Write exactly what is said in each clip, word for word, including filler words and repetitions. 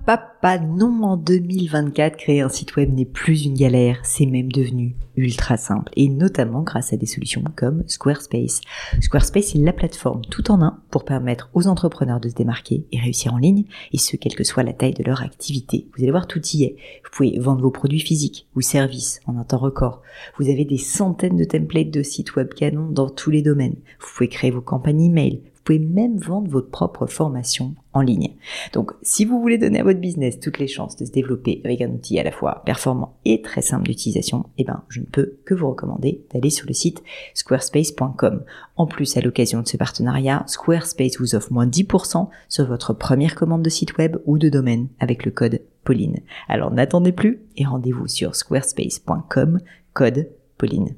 papa, non, en deux mille vingt-quatre, créer un site web n'est plus une galère, c'est même devenu ultra simple, et notamment grâce à des solutions comme Squarespace. Squarespace est la plateforme tout en un pour permettre aux entrepreneurs de se démarquer et réussir en ligne, et ce, quelle que soit la taille de leur activité. Vous allez voir, tout y est. Vous pouvez vendre vos produits physiques ou services en un temps record. Vous avez des centaines de templates de sites web canons dans tous les domaines. Vous pouvez créer vos campagnes email. Vous pouvez même vendre votre propre formation en ligne. Donc, si vous voulez donner à votre business toutes les chances de se développer avec un outil à la fois performant et très simple d'utilisation, eh ben, je ne peux que vous recommander d'aller sur le site squarespace point com. En plus, à l'occasion de ce partenariat, Squarespace vous offre moins dix pour cent sur votre première commande de site web ou de domaine avec le code Pauline. Alors, n'attendez plus et rendez-vous sur squarespace point com, code Pauline.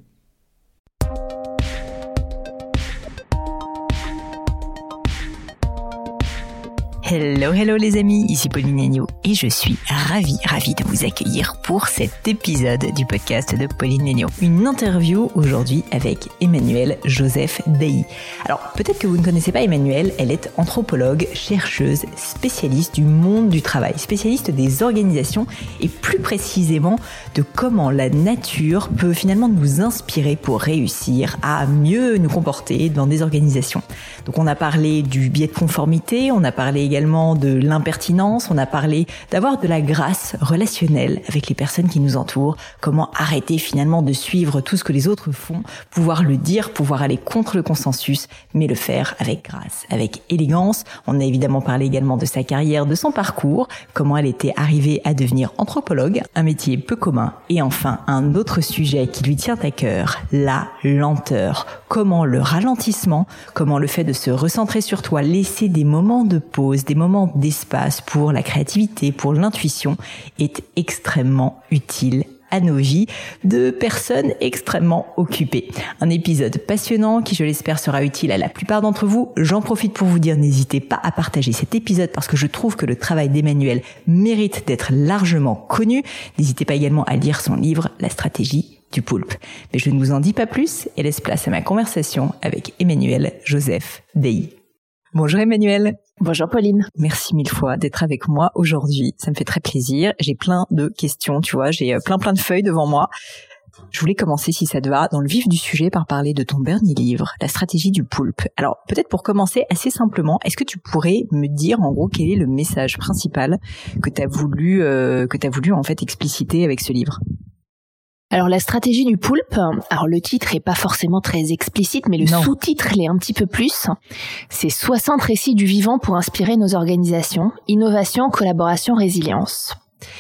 Hello, hello les amis, ici Pauline Agneau et je suis ravie, ravie de vous accueillir pour cet épisode du podcast de Pauline Agneau. Une interview aujourd'hui avec Emmanuelle Joseph Dailly. Alors peut-être que vous ne connaissez pas Emmanuelle, elle est anthropologue, chercheuse, spécialiste du monde du travail, spécialiste des organisations et plus précisément de comment la nature peut finalement nous inspirer pour réussir à mieux nous comporter dans des organisations. Donc on a parlé du biais de conformité, on a parlé également de l'impertinence, on a parlé d'avoir de la grâce relationnelle avec les personnes qui nous entourent, comment arrêter finalement de suivre tout ce que les autres font, pouvoir le dire, pouvoir aller contre le consensus, mais le faire avec grâce, avec élégance. On a évidemment parlé également de sa carrière, de son parcours, comment elle était arrivée à devenir anthropologue, un métier peu commun, et enfin un autre sujet qui lui tient à cœur, la lenteur. Comment le ralentissement, comment le fait de se recentrer sur toi, laisser des moments de pause, des moments d'espace pour la créativité, pour l'intuition, est extrêmement utile à nos vies de personnes extrêmement occupées. Un épisode passionnant qui, je l'espère, sera utile à la plupart d'entre vous. J'en profite pour vous dire, n'hésitez pas à partager cet épisode parce que je trouve que le travail d'Emmanuelle mérite d'être largement connu. N'hésitez pas également à lire son livre « La stratégie du poulpe ». Mais je ne vous en dis pas plus et laisse place à ma conversation avec Emmanuelle Joseph Dailly. Bonjour Emmanuelle. Bonjour Pauline. Merci mille fois d'être avec moi aujourd'hui. Ça me fait très plaisir. J'ai plein de questions, tu vois, j'ai plein plein de feuilles devant moi. Je voulais commencer, si ça te va, dans le vif du sujet par parler de ton dernier livre, La stratégie du poulpe. Alors, peut-être pour commencer assez simplement, est-ce que tu pourrais me dire en gros quel est le message principal que tu as voulu euh, que tu as voulu en fait expliciter avec ce livre ? Alors la stratégie du poulpe, alors le titre est pas forcément très explicite, mais le non. sous-titre l'est un petit peu plus. C'est soixante récits du vivant pour inspirer nos organisations, innovation, collaboration, résilience.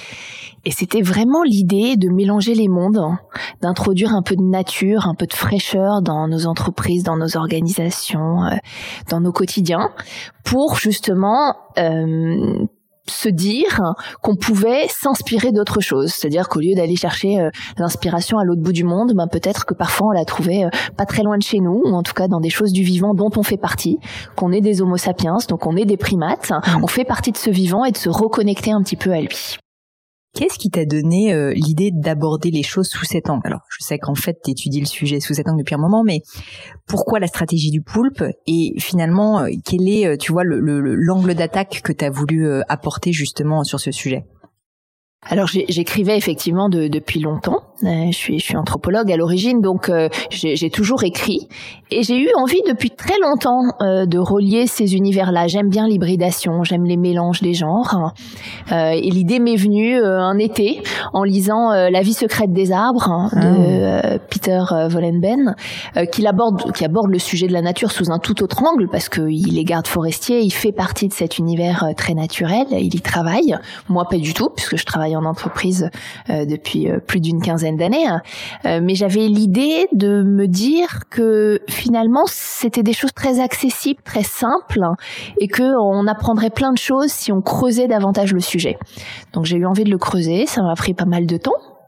Et c'était vraiment l'idée de mélanger les mondes, d'introduire un peu de nature, un peu de fraîcheur dans nos entreprises, dans nos organisations, euh, dans nos quotidiens, pour justement euh, se dire qu'on pouvait s'inspirer d'autre chose. C'est-à-dire qu'au lieu d'aller chercher euh, l'inspiration à l'autre bout du monde, ben peut-être que parfois on la trouvait euh, pas très loin de chez nous, ou en tout cas dans des choses du vivant dont on fait partie, qu'on est des homo sapiens, donc on est des primates, mmh. on fait partie de ce vivant et de se reconnecter un petit peu à lui. Qu'est-ce qui t'a donné euh, l'idée d'aborder les choses sous cet angle ? Alors, je sais qu'en fait, tu étudies le sujet sous cet angle depuis un moment, mais pourquoi la stratégie du poulpe ? Et finalement, euh, quel est, euh, tu vois, le, le, l'angle d'attaque que tu as voulu euh, apporter justement sur ce sujet ? Alors j'écrivais effectivement de, depuis longtemps. Euh, je suis je suis anthropologue à l'origine, donc euh, j'ai, j'ai toujours écrit et j'ai eu envie depuis très longtemps euh, de relier ces univers-là. J'aime bien l'hybridation, j'aime les mélanges des genres. Euh, et l'idée m'est venue euh, un été en lisant euh, La vie secrète des arbres hein, de euh, Peter Wohlleben, euh, qui aborde qui aborde le sujet de la nature sous un tout autre angle parce que il est garde forestier, il fait partie de cet univers euh, très naturel, il y travaille. Moi pas du tout puisque je travaille en entreprise euh, depuis euh, plus d'une quinzaine d'années, hein. euh, mais j'avais l'idée de me dire que finalement c'était des choses très accessibles, très simples, hein, et que on apprendrait plein de choses si on creusait davantage le sujet. Donc j'ai eu envie de le creuser, ça m'a pris pas mal de temps.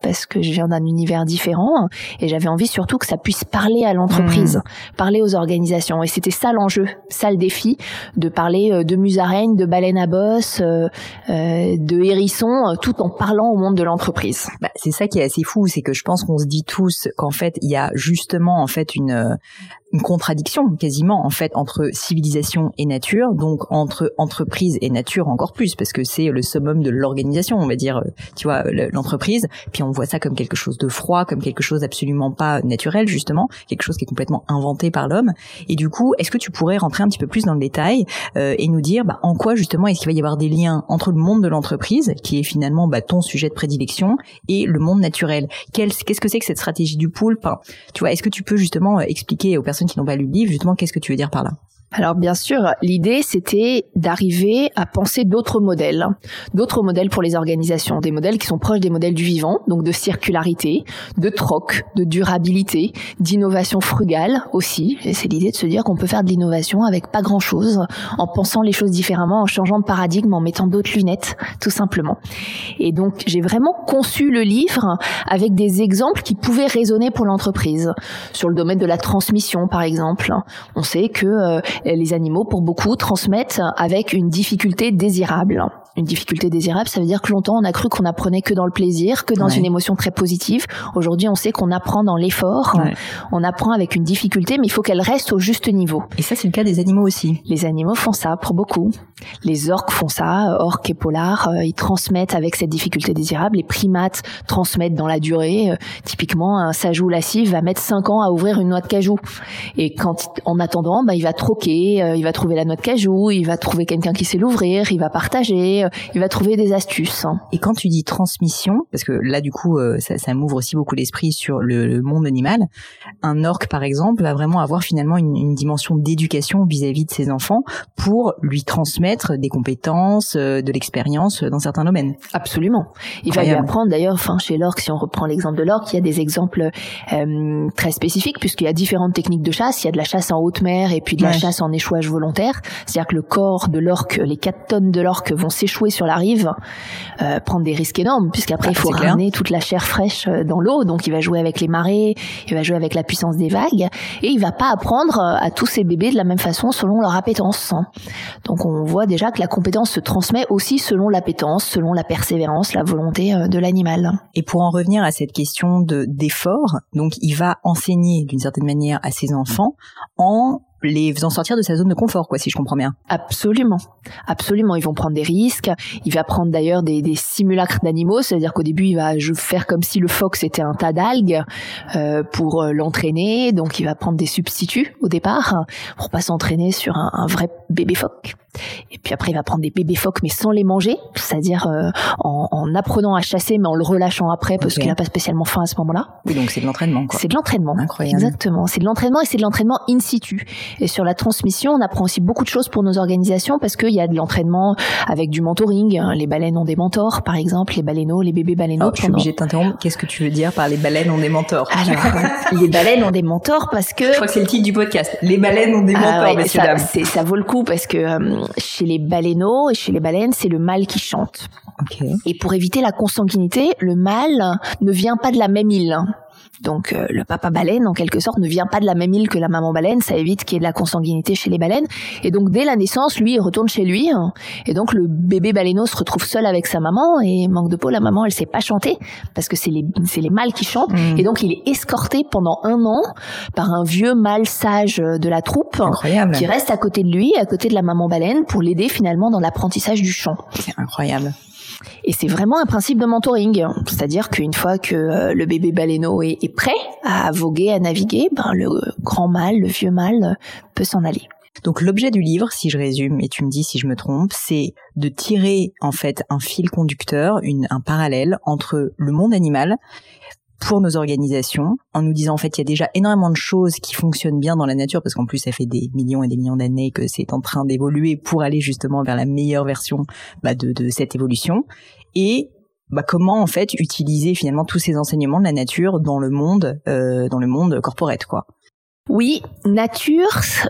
parce que je viens d'un univers différent et j'avais envie surtout que ça puisse parler à l'entreprise, mmh. parler aux organisations. Et c'était ça l'enjeu, ça le défi, de parler de musaraignes, de baleines à bosse, euh, euh, de hérissons, tout en parlant au monde de l'entreprise. Bah, c'est ça qui est assez fou, c'est que je pense qu'on se dit tous qu'en fait, il y a justement en fait une... une contradiction quasiment en fait entre civilisation et nature, donc entre entreprise et nature encore plus, parce que c'est le summum de l'organisation, on va dire, tu vois, l'entreprise. Puis on voit ça comme quelque chose de froid, comme quelque chose absolument pas naturel justement, quelque chose qui est complètement inventé par l'homme. Et du coup, est-ce que tu pourrais rentrer un petit peu plus dans le détail euh, et nous dire bah, en quoi justement est-ce qu'il va y avoir des liens entre le monde de l'entreprise, qui est finalement bah, ton sujet de prédilection, et le monde naturel. Quel, qu'est-ce que c'est que cette stratégie du poulpe? Enfin, tu vois, est-ce que tu peux justement expliquer aux personnes qui n'ont pas lu le livre, justement, qu'est-ce que tu veux dire par là? Alors bien sûr, l'idée c'était d'arriver à penser d'autres modèles, d'autres modèles pour les organisations, des modèles qui sont proches des modèles du vivant, donc de circularité, de troc, de durabilité, d'innovation frugale aussi. Et c'est l'idée de se dire qu'on peut faire de l'innovation avec pas grand-chose, en pensant les choses différemment, en changeant de paradigme, en mettant d'autres lunettes, tout simplement. Et donc j'ai vraiment conçu le livre avec des exemples qui pouvaient résonner pour l'entreprise. Sur le domaine de la transmission, par exemple, on sait que euh, les animaux, pour beaucoup, transmettent avec une difficulté désirable. Une difficulté désirable, ça veut dire que longtemps, on a cru qu'on apprenait que dans le plaisir, que dans ouais. une émotion très positive. Aujourd'hui, on sait qu'on apprend dans l'effort, ouais. on apprend avec une difficulté, mais il faut qu'elle reste au juste niveau. Et ça, c'est le cas des animaux aussi. Les animaux font ça, pour beaucoup. Les orques font ça, orques et polars, euh, ils transmettent avec cette difficulté désirable. Les primates transmettent dans la durée. Euh, typiquement, un sajou lascif va mettre cinq ans à ouvrir une noix de cajou. Et quand, en attendant, bah, il va troquer, euh, il va trouver la noix de cajou, il va trouver quelqu'un qui sait l'ouvrir, il va partager, il va trouver des astuces. Et quand tu dis transmission, parce que là du coup ça, ça m'ouvre aussi beaucoup l'esprit sur le, le monde animal, un orque par exemple va vraiment avoir finalement une, une dimension d'éducation vis-à-vis de ses enfants pour lui transmettre des compétences, de l'expérience dans certains domaines. Absolument. Il Incroyable. Va lui apprendre d'ailleurs, enfin chez l'orque, si on reprend l'exemple de l'orque, il y a des exemples euh, très spécifiques puisqu'il y a différentes techniques de chasse. Il y a de la chasse en haute mer et puis de la ouais. chasse en échouage volontaire. C'est-à-dire que le corps de l'orque, les quatre tonnes de l'orque vont s'échouer sur la rive, euh, prendre des risques énormes puisqu'après ah, il faut ramener toute la chair fraîche dans l'eau, donc il va jouer avec les marées, il va jouer avec la puissance des vagues et il va pas apprendre à tous ces bébés de la même façon selon leur appétence. Donc on voit déjà que la compétence se transmet aussi selon l'appétence, selon la persévérance, la volonté de l'animal. Et pour en revenir à cette question de d'effort, donc il va enseigner d'une certaine manière à ses enfants en les faisant sortir de sa zone de confort, quoi, si je comprends bien. Absolument. Absolument. Ils vont prendre des risques. Il va prendre d'ailleurs des, des simulacres d'animaux. C'est-à-dire qu'au début, il va faire comme si le phoque c'était un tas d'algues, euh, pour l'entraîner. Donc, il va prendre des substituts au départ pour pas s'entraîner sur un, un vrai bébé phoque. Et puis après, il va prendre des bébés phoques, mais sans les manger. C'est-à-dire, euh, en, en apprenant à chasser, mais en le relâchant après parce okay. qu'il n'a pas spécialement faim à ce moment-là. Oui, donc c'est de l'entraînement, quoi. C'est de l'entraînement. Incroyable. Exactement. C'est de l'entraînement et c'est de l'entraînement in situ. Et sur la transmission, on apprend aussi beaucoup de choses pour nos organisations parce qu'il y a de l'entraînement avec du mentoring. Les baleines ont des mentors, par exemple, les baleineaux, les bébés baleineaux. Oh, je suis obligée de t'interrompre. Qu'est-ce que tu veux dire par les baleines ont des mentors? Alors, les baleines ont des mentors parce que... Je crois que c'est le titre du podcast. Les baleines ont des mentors, ah ouais, messieurs, ça, dames. C'est, ça vaut le coup parce que euh, chez les baleineaux et chez les baleines, c'est le mâle qui chante. Okay. Et pour éviter la consanguinité, le mâle ne vient pas de la même île. Donc euh, le papa baleine, en quelque sorte, ne vient pas de la même île que la maman baleine. Ça évite qu'il y ait de la consanguinité chez les baleines. Et donc dès la naissance, lui, il retourne chez lui. Et donc le bébé baleineau se retrouve seul avec sa maman. Et manque de peau, la maman, elle sait pas chanter parce que c'est les c'est les mâles qui chantent. Mmh. Et donc il est escorté pendant un an par un vieux mâle sage de la troupe. Incroyable. Qui reste à côté de lui, à côté de la maman baleine, pour l'aider finalement dans l'apprentissage du chant. C'est incroyable. Et c'est vraiment un principe de mentoring, c'est-à-dire qu'une fois que euh, le bébé baleineau est, est prêt à voguer, à naviguer, ben le grand mâle, le vieux mâle peut s'en aller. Donc l'objet du livre, si je résume, et tu me dis si je me trompe, c'est de tirer en fait un fil conducteur, une, un parallèle entre le monde animal pour nos organisations, en nous disant en fait il y a déjà énormément de choses qui fonctionnent bien dans la nature, parce qu'en plus ça fait des millions et des millions d'années que c'est en train d'évoluer pour aller justement vers la meilleure version bah, de, de cette évolution, et bah, comment en fait utiliser finalement tous ces enseignements de la nature dans le monde, euh, dans le monde corporate, quoi. Oui, nature,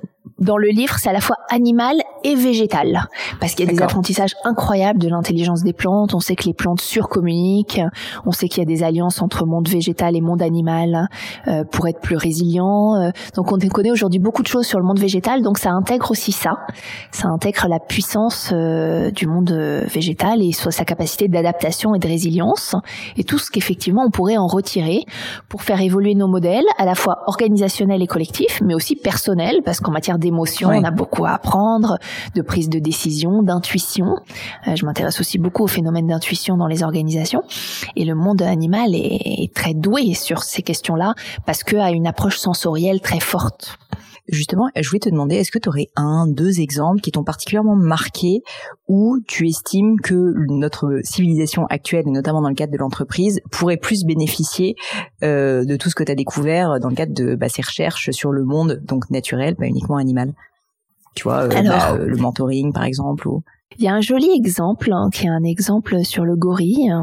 dans le livre, c'est à la fois animal et végétal, parce qu'il y a D'accord. des apprentissages incroyables de l'intelligence des plantes. On sait que les plantes surcommuniquent, on sait qu'il y a des alliances entre monde végétal et monde animal euh, pour être plus résilient. Euh, donc on connaît aujourd'hui beaucoup de choses sur le monde végétal, donc ça intègre aussi ça. Ça intègre la puissance euh, du monde euh, végétal et soit sa capacité d'adaptation et de résilience, et tout ce qu'effectivement on pourrait en retirer pour faire évoluer nos modèles, à la fois organisationnels et collectifs, mais aussi personnels, parce qu'en matière d'émotion, ouais. on a beaucoup à apprendre, de prise de décision, d'intuition. Euh, je m'intéresse aussi beaucoup au phénomène d'intuition dans les organisations, et le monde animal est, est très doué sur ces questions-là, parce qu'à une approche sensorielle très forte. Justement, je voulais te demander, est-ce que tu aurais un, deux exemples qui t'ont particulièrement marqué où tu estimes que notre civilisation actuelle, et notamment dans le cadre de l'entreprise, pourrait plus bénéficier euh, de tout ce que tu as découvert dans le cadre de bah, ces recherches sur le monde, donc naturel, pas uniquement animal. Tu vois, euh, Alors, bah, le mentoring par exemple. Ou... Il y a un joli exemple, hein, qui est un exemple sur le gorille.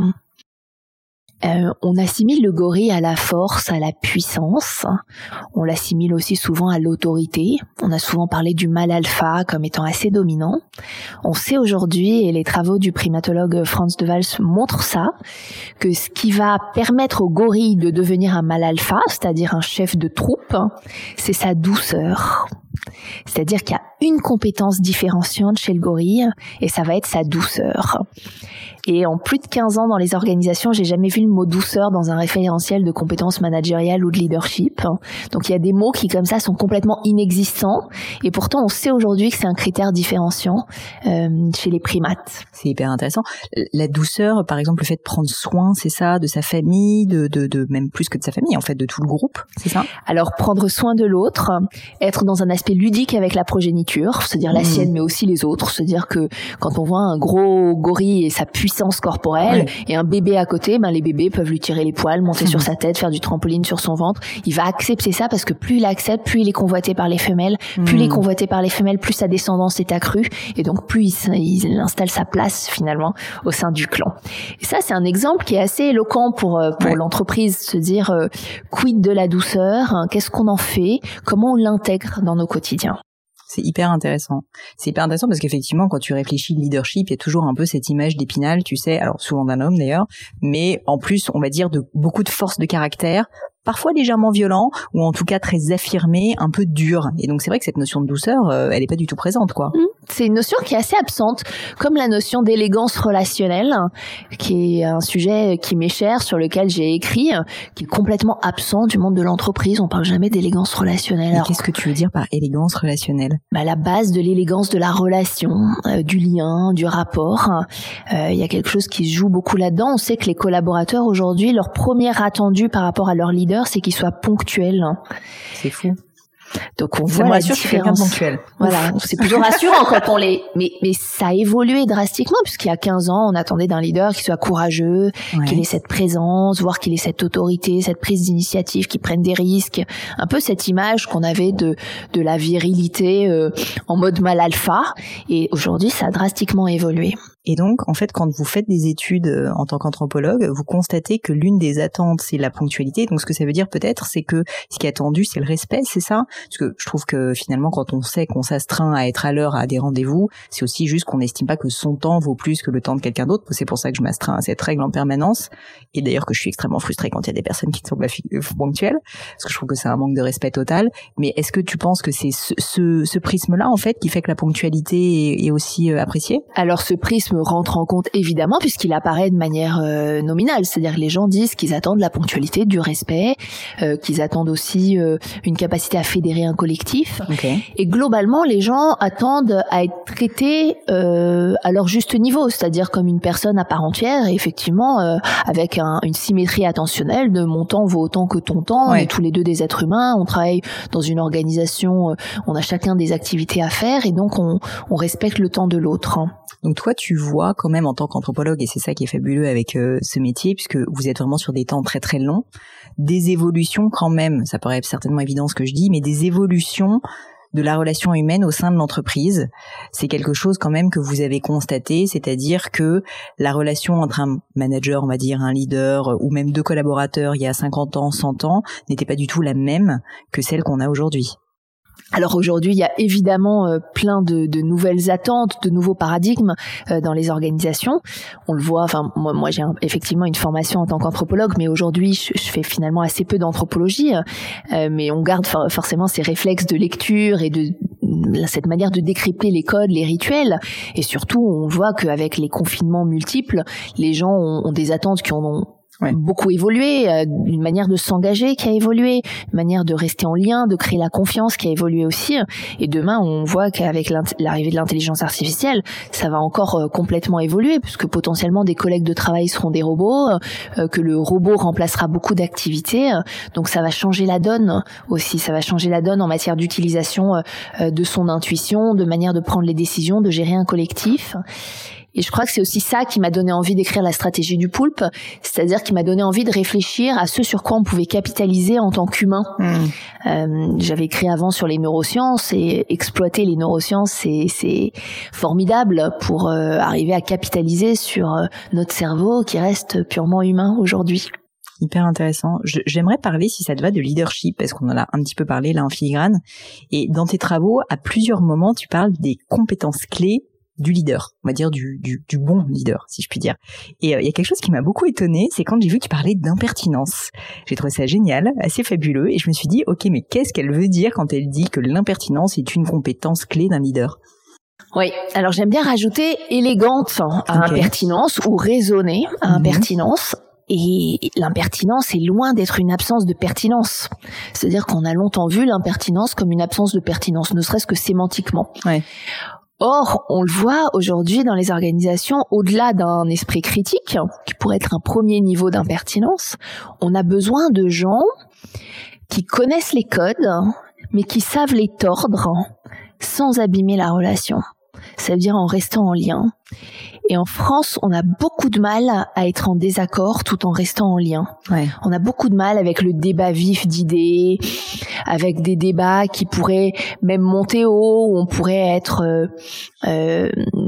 Euh, on assimile le gorille à la force, à la puissance. On l'assimile aussi souvent à l'autorité. On a souvent parlé du mâle alpha comme étant assez dominant. On sait aujourd'hui, et les travaux du primatologue Franz de Waals montrent ça, que ce qui va permettre au gorille de devenir un mâle alpha, c'est-à-dire un chef de troupe, c'est sa douceur. C'est-à-dire qu'il y a une compétence différenciante chez le gorille, et ça va être sa douceur. Et en plus de quinze ans dans les organisations, j'ai jamais vu le mot douceur dans un référentiel de compétences managériales ou de leadership. Donc il y a des mots qui comme ça sont complètement inexistants, et pourtant on sait aujourd'hui que c'est un critère différenciant euh, chez les primates. C'est hyper intéressant. La douceur, par exemple, le fait de prendre soin, c'est ça, de sa famille, de, de, de même plus que de sa famille, en fait, de tout le groupe, c'est ça? Alors prendre soin de l'autre, être dans un aspect ludique avec la progéniture, c'est-à-dire la mmh. sienne mais aussi les autres, c'est-à-dire que quand on voit un gros gorille et sa puissance corporelle, ouais. et un bébé à côté, ben les bébés peuvent lui tirer les poils, monter mmh. sur sa tête, faire du trampoline sur son ventre. Il va accepter ça parce que plus il accepte, plus il est convoité par les femelles, mmh. plus il est convoité par les femelles, plus sa descendance est accrue, et donc plus il, il installe sa place finalement au sein du clan. Et ça, c'est un exemple qui est assez éloquent pour pour ouais. l'entreprise, se dire euh, quid de la douceur, hein, qu'est-ce qu'on en fait, comment on l'intègre dans nos quotidiens. C'est hyper intéressant. C'est hyper intéressant parce qu'effectivement, quand tu réfléchis leadership, il y a toujours un peu cette image d'Épinal, tu sais, alors souvent d'un homme d'ailleurs, mais en plus, on va dire de beaucoup de force de caractère, parfois légèrement violent, ou en tout cas très affirmé, un peu dur. Et donc c'est vrai que cette notion de douceur, euh, elle est pas du tout présente, quoi. Mmh. C'est une notion qui est assez absente, comme la notion d'élégance relationnelle, qui est un sujet qui m'est cher, sur lequel j'ai écrit, qui est complètement absent du monde de l'entreprise. On parle jamais d'élégance relationnelle. Alors, qu'est-ce que tu veux dire par élégance relationnelle? Bah, la base de l'élégance de la relation, euh, du lien, du rapport. Il euh, y a quelque chose qui se joue beaucoup là-dedans. On sait que les collaborateurs aujourd'hui, leur premier attendu par rapport à leur leader, c'est qu'ils soient ponctuels. C'est fou. Donc on voit la différence. Voilà, c'est plutôt rassurant quand on l'est. Mais mais ça a évolué drastiquement, puisqu'il y a quinze ans, on attendait d'un leader qui soit courageux, ouais. qu'il ait cette présence, voire qu'il ait cette autorité, cette prise d'initiative, qu'il prenne des risques. Un peu cette image qu'on avait de de la virilité euh, en mode mâle alpha. Et aujourd'hui, ça a drastiquement évolué. Et donc, en fait, quand vous faites des études euh, en tant qu'anthropologue, vous constatez que l'une des attentes, c'est la ponctualité. Donc, ce que ça veut dire peut-être, c'est que ce qui est attendu, c'est le respect, c'est ça? Parce que je trouve que finalement, quand on sait qu'on s'astreint à être à l'heure à des rendez-vous, c'est aussi juste qu'on n'estime pas que son temps vaut plus que le temps de quelqu'un d'autre. C'est pour ça que je m'astreins à cette règle en permanence. Et d'ailleurs que je suis extrêmement frustrée quand il y a des personnes qui ne sont pas ponctuelles, parce que je trouve que c'est un manque de respect total. Mais est-ce que tu penses que c'est ce, ce, ce prisme-là, en fait, qui fait que la ponctualité est, est aussi euh, appréciée? Alors, ce prisme rentre en compte évidemment, puisqu'il apparaît de manière euh, nominale, c'est-à-dire que les gens disent qu'ils attendent la ponctualité, du respect, euh, qu'ils attendent aussi euh, une capacité à fédérer un collectif. Okay. Et globalement, les gens attendent à être traités euh, à leur juste niveau, c'est-à-dire comme une personne à part entière, et effectivement euh, avec un, une symétrie attentionnelle de mon temps vaut autant que ton temps. Ouais. On est tous les deux des êtres humains, on travaille dans une organisation, euh, on a chacun des activités à faire, et donc on, on respecte le temps de l'autre. Donc toi, tu vois quand même en tant qu'anthropologue, et c'est ça qui est fabuleux avec euh, ce métier, puisque vous êtes vraiment sur des temps très très longs, des évolutions quand même, ça paraît certainement évident ce que je dis, mais des évolutions de la relation humaine au sein de l'entreprise. C'est quelque chose quand même que vous avez constaté, c'est-à-dire que la relation entre un manager, on va dire, un leader, ou même deux collaborateurs il y a cinquante ans, cent ans, n'était pas du tout la même que celle qu'on a aujourd'hui. Alors aujourd'hui, il y a évidemment euh, plein de, de nouvelles attentes, de nouveaux paradigmes euh, dans les organisations. On le voit. Enfin, moi, moi j'ai un, effectivement une formation en tant qu'anthropologue, mais aujourd'hui, je, je fais finalement assez peu d'anthropologie. Euh, mais on garde for- forcément ces réflexes de lecture et de cette manière de décrypter les codes, les rituels. Et surtout, on voit qu'avec les confinements multiples, les gens ont, ont des attentes qui en ont Ouais. beaucoup évolué, euh, une manière de s'engager qui a évolué, une manière de rester en lien, de créer la confiance qui a évolué aussi. Et demain, on voit qu'avec l'arrivée de l'intelligence artificielle, ça va encore euh, complètement évoluer, puisque potentiellement des collègues de travail seront des robots, euh, que le robot remplacera beaucoup d'activités. Donc ça va changer la donne aussi, ça va changer la donne en matière d'utilisation euh, de son intuition, de manière de prendre les décisions, de gérer un collectif. Et je crois que c'est aussi ça qui m'a donné envie d'écrire la stratégie du poulpe, c'est-à-dire qui m'a donné envie de réfléchir à ce sur quoi on pouvait capitaliser en tant qu'humain. Mmh. Euh, j'avais écrit avant sur les neurosciences et exploiter les neurosciences, c'est, c'est formidable pour euh, arriver à capitaliser sur euh, notre cerveau qui reste purement humain aujourd'hui. Hyper intéressant. Je, j'aimerais parler, si ça te va, de leadership, parce qu'on en a un petit peu parlé là en filigrane. Et dans tes travaux, à plusieurs moments, tu parles des compétences clés du leader, on va dire du, du, du bon leader, si je puis dire. Et il euh, y a quelque chose qui m'a beaucoup étonnée, c'est quand j'ai vu que tu parlais d'impertinence. J'ai trouvé ça génial, assez fabuleux, et je me suis dit, ok, mais qu'est-ce qu'elle veut dire quand elle dit que l'impertinence est une compétence clé d'un leader ? Oui, alors j'aime bien rajouter élégante à okay. impertinence ou raisonnée à mmh. impertinence. Et l'impertinence est loin d'être une absence de pertinence. C'est-à-dire qu'on a longtemps vu l'impertinence comme une absence de pertinence, ne serait-ce que sémantiquement. Ouais. Or, on le voit aujourd'hui dans les organisations, au-delà d'un esprit critique, qui pourrait être un premier niveau d'impertinence, on a besoin de gens qui connaissent les codes, mais qui savent les tordre sans abîmer la relation. Ça veut dire en restant en lien. Et en France, on a beaucoup de mal à être en désaccord tout en restant en lien. Ouais. On a beaucoup de mal avec le débat vif d'idées, avec des débats qui pourraient même monter haut, où on pourrait être euh, euh,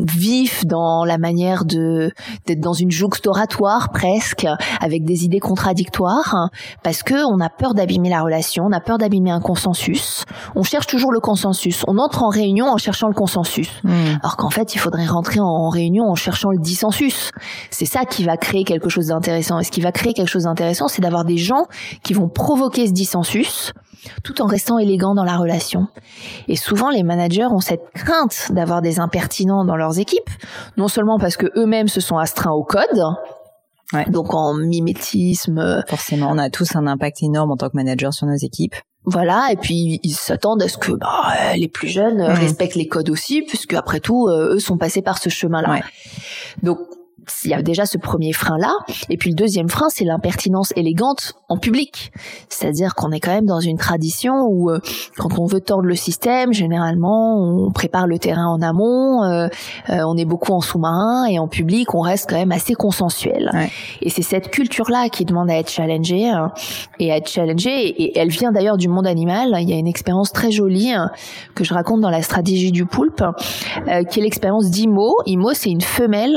vif dans la manière de d'être dans une jouxte-oratoire presque, avec des idées contradictoires, parce que on a peur d'abîmer la relation, on a peur d'abîmer un consensus. On cherche toujours le consensus. On entre en réunion en cherchant le consensus, mmh. alors qu'en fait, il faudrait rentrer en réunion en cherchant le dissensus. C'est ça qui va créer quelque chose d'intéressant. Et ce qui va créer quelque chose d'intéressant, c'est d'avoir des gens qui vont provoquer ce dissensus tout en restant élégants dans la relation. Et souvent, les managers ont cette crainte d'avoir des impertinents dans leurs équipes, non seulement parce que eux-mêmes se sont astreints au code, ouais. donc en mimétisme. Forcément, on a tous un impact énorme en tant que manager sur nos équipes. Voilà, et puis ils s'attendent à ce que bah, les plus jeunes mmh. respectent les codes aussi, puisque après tout, euh, eux sont passés par ce chemin-là. Ouais. Donc, il y a déjà ce premier frein-là. Et puis le deuxième frein, c'est l'impertinence élégante en public. C'est-à-dire qu'on est quand même dans une tradition où euh, quand on veut tordre le système, généralement, on prépare le terrain en amont, euh, euh, on est beaucoup en sous-marin, et en public, on reste quand même assez consensuel. Ouais. Et c'est cette culture-là qui demande à être challengée, hein, et à être challengée, et elle vient d'ailleurs du monde animal. Il y a une expérience très jolie hein, que je raconte dans la stratégie du poulpe, euh, qui est l'expérience d'Imo. Imo, c'est une femelle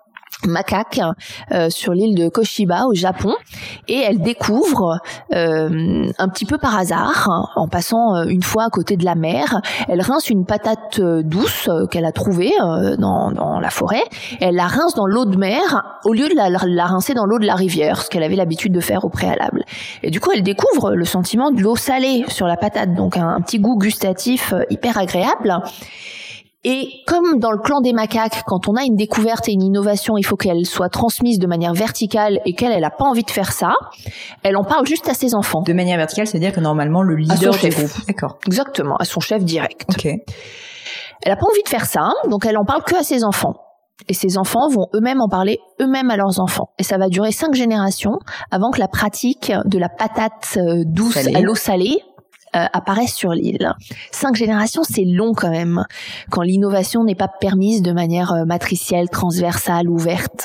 macaque euh, sur l'île de Koshiba au Japon, et elle découvre euh, un petit peu par hasard, hein, en passant euh, une fois à côté de la mer, elle rince une patate euh, douce euh, qu'elle a trouvée euh, dans, dans la forêt, et elle la rince dans l'eau de mer au lieu de la, la rincer dans l'eau de la rivière, ce qu'elle avait l'habitude de faire au préalable. Et du coup, elle découvre le sentiment de l'eau salée sur la patate, donc un, un petit goût gustatif euh, hyper agréable. Et comme dans le clan des macaques, quand on a une découverte et une innovation, il faut qu'elle soit transmise de manière verticale, et qu'elle, elle a pas envie de faire ça, elle en parle juste à ses enfants. De manière verticale, c'est-à-dire que normalement, le leader du groupe. D'accord. Exactement, à son chef direct. Ok. Elle a pas envie de faire ça, donc elle en parle que à ses enfants. Et ses enfants vont eux-mêmes en parler eux-mêmes à leurs enfants. Et ça va durer cinq générations avant que la pratique de la patate douce salée. à l'eau salée Euh, apparaissent sur l'île. Cinq générations, c'est long quand même, quand l'innovation n'est pas permise de manière euh, matricielle, transversale, ouverte.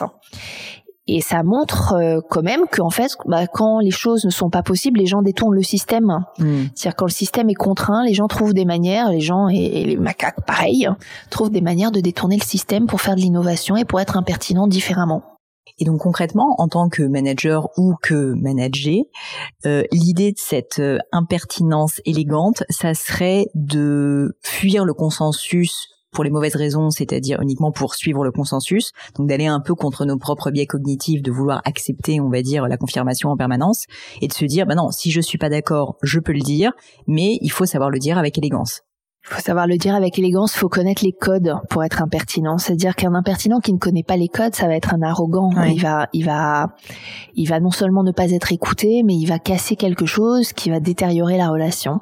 Et ça montre euh, quand même qu'en fait, bah, quand les choses ne sont pas possibles, les gens détournent le système. Mmh. C'est-à-dire quand le système est contraint, les gens trouvent des manières, les gens et, et les macaques, pareil, trouvent des manières de détourner le système pour faire de l'innovation et pour être impertinents différemment. Et donc concrètement, en tant que manager ou que manager, euh, l'idée de cette euh, impertinence élégante, ça serait de fuir le consensus pour les mauvaises raisons, c'est-à-dire uniquement pour suivre le consensus, donc d'aller un peu contre nos propres biais cognitifs, de vouloir accepter, on va dire, la confirmation en permanence, et de se dire, bah non, si je suis pas d'accord, je peux le dire, mais il faut savoir le dire avec élégance. Il faut savoir le dire avec élégance, il faut connaître les codes pour être impertinent. C'est-à-dire qu'un impertinent qui ne connaît pas les codes, ça va être un arrogant. Ouais. Il va, il va, il va non seulement ne pas être écouté, mais il va casser quelque chose qui va détériorer la relation.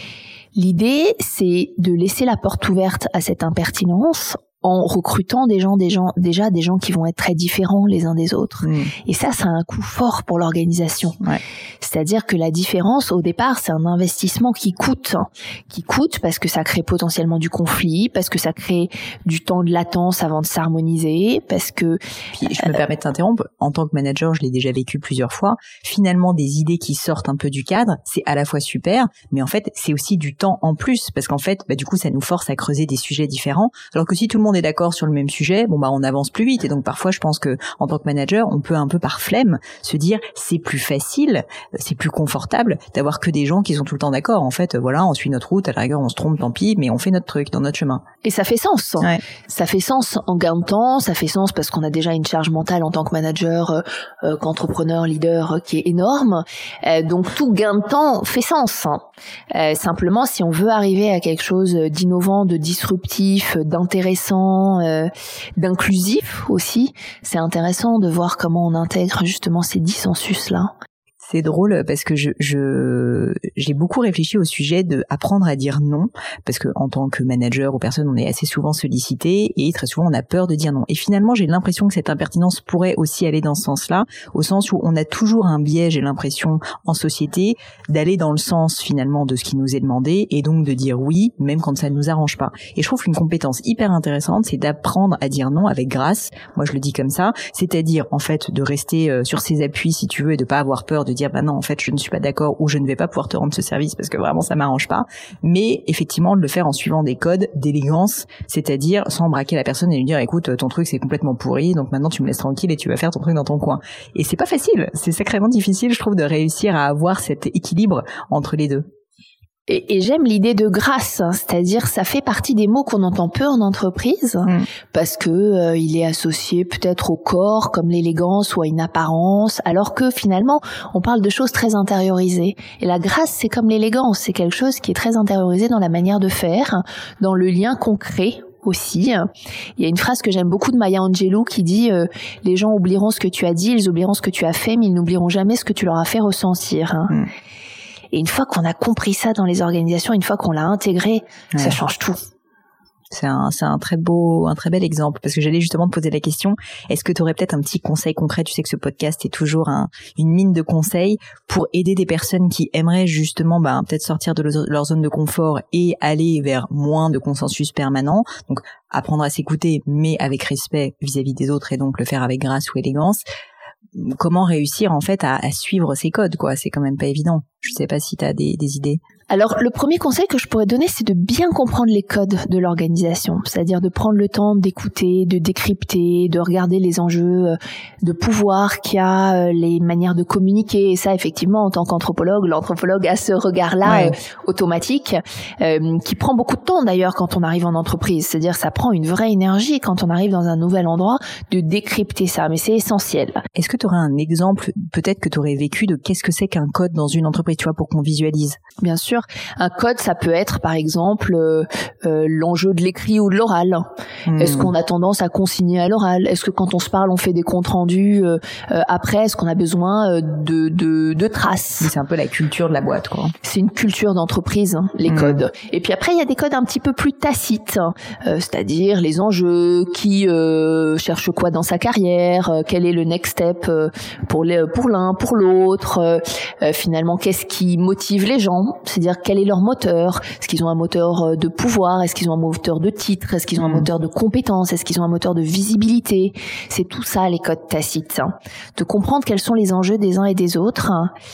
L'idée, c'est de laisser la porte ouverte à cette impertinence en recrutant des gens, des gens, déjà des gens qui vont être très différents les uns des autres. Mmh. Et ça, ça a un coût fort pour l'organisation. Ouais. C'est-à-dire que la différence, au départ, c'est un investissement qui coûte, qui coûte parce que ça crée potentiellement du conflit, parce que ça crée du temps de latence avant de s'harmoniser, parce que... Puis, je me euh, permets de t'interrompre, en tant que manager, je l'ai déjà vécu plusieurs fois, finalement, des idées qui sortent un peu du cadre, c'est à la fois super, mais en fait, c'est aussi du temps en plus, parce qu'en fait, bah, du coup, ça nous force à creuser des sujets différents, alors que si tout le monde on est d'accord sur le même sujet, bon bah on avance plus vite. Et donc parfois je pense que en tant que manager, on peut un peu par flemme se dire c'est plus facile, c'est plus confortable d'avoir que des gens qui sont tout le temps d'accord. En fait, voilà, on suit notre route, à la rigueur on se trompe, tant pis, mais on fait notre truc dans notre chemin. Et ça fait sens. Ouais. Ça fait sens en gain de temps, ça fait sens parce qu'on a déjà une charge mentale en tant que manager, euh, euh, qu'entrepreneur, leader, euh, qui est énorme. Euh, donc tout gain de temps fait sens. Euh, simplement, si on veut arriver à quelque chose d'innovant, de disruptif, d'intéressant, Euh, d'inclusif aussi, c'est intéressant de voir comment on intègre justement ces dissensus-là. C'est drôle parce que je, je j'ai beaucoup réfléchi au sujet de apprendre à dire non, parce que en tant que manager ou personne, on est assez souvent sollicité et très souvent on a peur de dire non. Et finalement, j'ai l'impression que cette impertinence pourrait aussi aller dans ce sens-là, au sens où on a toujours un biais, j'ai l'impression, en société, d'aller dans le sens finalement de ce qui nous est demandé et donc de dire oui, même quand ça ne nous arrange pas. Et je trouve qu'une compétence hyper intéressante, c'est d'apprendre à dire non avec grâce. Moi, je le dis comme ça, c'est-à-dire en fait de rester euh, sur ses appuis si tu veux et de pas avoir peur de dire bah non en fait je ne suis pas d'accord ou je ne vais pas pouvoir te rendre ce service parce que vraiment ça m'arrange pas, mais effectivement de le faire en suivant des codes d'élégance, c'est-à-dire sans braquer la personne et lui dire écoute ton truc c'est complètement pourri donc maintenant tu me laisses tranquille et tu vas faire ton truc dans ton coin. Et c'est pas facile, c'est sacrément difficile je trouve de réussir à avoir cet équilibre entre les deux. Et, et j'aime l'idée de grâce, hein, c'est-à-dire ça fait partie des mots qu'on entend peu en entreprise mmh. parce que euh, il est associé peut-être au corps comme l'élégance ou à une apparence, alors que finalement on parle de choses très intériorisées. Et la grâce c'est comme l'élégance, c'est quelque chose qui est très intériorisé dans la manière de faire, dans le lien concret aussi. Il y a une phrase que j'aime beaucoup de Maya Angelou qui dit euh, « Les gens oublieront ce que tu as dit, ils oublieront ce que tu as fait, mais ils n'oublieront jamais ce que tu leur as fait ressentir. Hein. Mmh. » Et une fois qu'on a compris ça dans les organisations, une fois qu'on l'a intégré, ouais. ça change tout. C'est un, c'est un très beau, un très bel exemple, parce que j'allais justement te poser la question, est-ce que tu aurais peut-être un petit conseil concret? Tu sais que ce podcast est toujours un, une mine de conseils pour aider des personnes qui aimeraient justement, bah, peut-être sortir de leur zone de confort et aller vers moins de consensus permanent. Donc, apprendre à s'écouter, mais avec respect vis-à-vis des autres et donc le faire avec grâce ou élégance. Comment réussir en fait à, à suivre ces codes, quoi? C'est quand même pas évident. Je sais pas si tu as des, des idées. Alors, le premier conseil que je pourrais donner, c'est de bien comprendre les codes de l'organisation. C'est-à-dire de prendre le temps d'écouter, de décrypter, de regarder les enjeux de pouvoir qu'il y a, les manières de communiquer. Et ça, effectivement, en tant qu'anthropologue, l'anthropologue a ce regard-là ouais. euh, automatique, euh, qui prend beaucoup de temps d'ailleurs quand on arrive en entreprise. C'est-à-dire ça prend une vraie énergie quand on arrive dans un nouvel endroit de décrypter ça. Mais c'est essentiel. Est-ce que tu aurais un exemple, peut-être que tu aurais vécu, de qu'est-ce que c'est qu'un code dans une entreprise, tu vois, pour qu'on visualise? Bien sûr. Un code, ça peut être, par exemple, euh, euh, l'enjeu de l'écrit ou de l'oral. Mmh. Est-ce qu'on a tendance à consigner à l'oral? Est-ce que quand on se parle, on fait des comptes rendus euh, euh, après? Est-ce qu'on a besoin de, de, de traces? C'est un peu la culture de la boîte, quoi. C'est une culture d'entreprise, hein, les mmh. codes. Et puis après, il y a des codes un petit peu plus tacites, euh, c'est-à-dire les enjeux, qui euh, cherche quoi dans sa carrière, euh, quel est le next step euh, pour, les, pour l'un, pour l'autre, euh, euh, finalement, qu'est-ce qui motive les gens? C'est-à-dire quel est leur moteur? Est-ce qu'ils ont un moteur de pouvoir? Est-ce qu'ils ont un moteur de titre? Est-ce qu'ils ont un moteur de compétence? Est-ce qu'ils ont un moteur de visibilité? C'est tout ça, les codes tacites. Hein. De comprendre quels sont les enjeux des uns et des autres.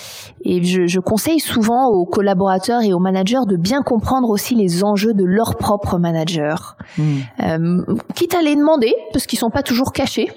Et je, je conseille souvent aux collaborateurs et aux managers de bien comprendre aussi les enjeux de leur propre manager. Mmh. Euh, quitte à les demander, parce qu'ils sont pas toujours cachés.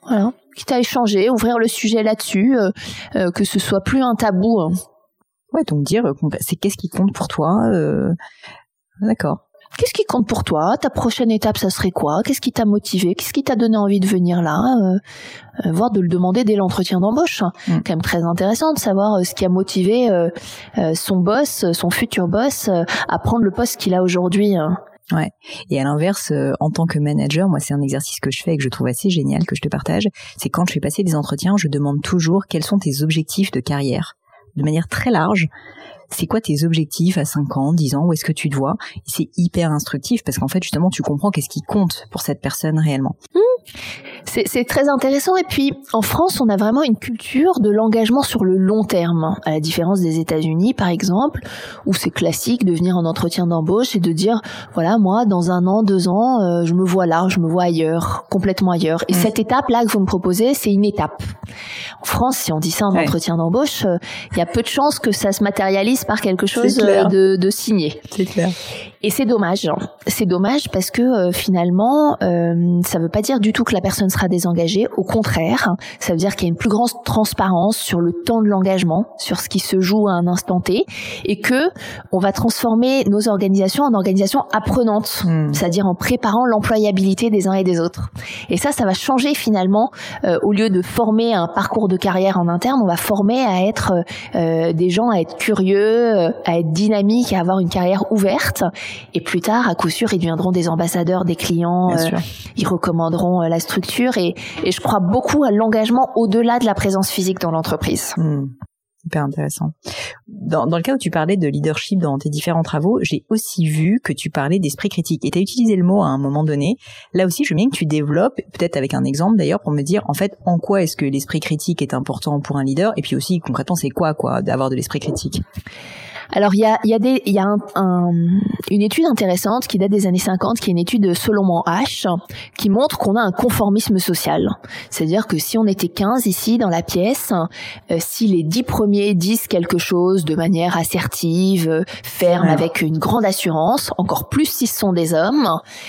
Voilà. Quitte à échanger, ouvrir le sujet là-dessus, euh, euh, que ce soit plus un tabou. Hein. Ouais, donc dire, c'est qu'est-ce qui compte pour toi euh... D'accord. Qu'est-ce qui compte pour toi? Ta prochaine étape, ça serait quoi? Qu'est-ce qui t'a motivé? Qu'est-ce qui t'a donné envie de venir là? euh, euh, Voire de le demander dès l'entretien d'embauche. Mm. Quand même très intéressant de savoir euh, ce qui a motivé euh, euh, son boss, son futur boss, euh, à prendre le poste qu'il a aujourd'hui. Hein. Ouais. Et à l'inverse, euh, en tant que manager, moi, c'est un exercice que je fais et que je trouve assez génial, que je te partage. C'est quand je fais passer des entretiens, je demande toujours quels sont tes objectifs de carrière. De manière très large. C'est quoi tes objectifs à cinq ans, dix ans, où est-ce que tu te vois? Et c'est hyper instructif parce qu'en fait, justement, tu comprends qu'est-ce qui compte pour cette personne réellement. Mmh. C'est, c'est très intéressant. Et puis, en France, on a vraiment une culture de l'engagement sur le long terme, à la différence des États-Unis, par exemple, où c'est classique de venir en entretien d'embauche et de dire, voilà, moi, dans un an, deux ans, euh, je me vois là, je me vois ailleurs, complètement ailleurs. Et mmh. cette étape-là que vous me proposez, c'est une étape. En France, si on dit ça en ouais. entretien d'embauche, il euh, y a peu de chances que ça se matérialise par quelque chose de, de signé. C'est clair. Et c'est dommage. C'est dommage parce que euh, finalement, euh, ça veut pas dire du tout que la personne sera désengagée. Au contraire, ça veut dire qu'il y a une plus grande transparence sur le temps de l'engagement, sur ce qui se joue à un instant T, et que on va transformer nos organisations en organisations apprenantes, mmh. c'est-à-dire en préparant l'employabilité des uns et des autres. Et ça, ça va changer finalement. Euh, au lieu de former un parcours de carrière en interne, on va former à être euh, des gens, à être curieux, à être dynamiques, à avoir une carrière ouverte. Et plus tard, à coup sûr, ils deviendront des ambassadeurs, des clients, euh, ils recommanderont euh, la structure et, et je crois beaucoup à l'engagement au-delà de la présence physique dans l'entreprise. Mmh. Hyper intéressant. Dans, dans le cas où tu parlais de leadership dans tes différents travaux, j'ai aussi vu que tu parlais d'esprit critique et tu as utilisé le mot à un moment donné. Là aussi, je veux bien que tu développes, peut-être avec un exemple d'ailleurs, pour me dire en fait en quoi est-ce que l'esprit critique est important pour un leader et puis aussi concrètement c'est quoi quoi d'avoir de l'esprit critique. Alors il y a il y a des il y a un, un, une étude intéressante qui date des années cinquante, qui est une étude de Solomon Asch, qui montre qu'on a un conformisme social. C'est-à-dire que si on était quinze ici dans la pièce, euh, si les dix premiers disent quelque chose de manière assertive, ferme, ouais. avec une grande assurance, encore plus si ce sont des hommes,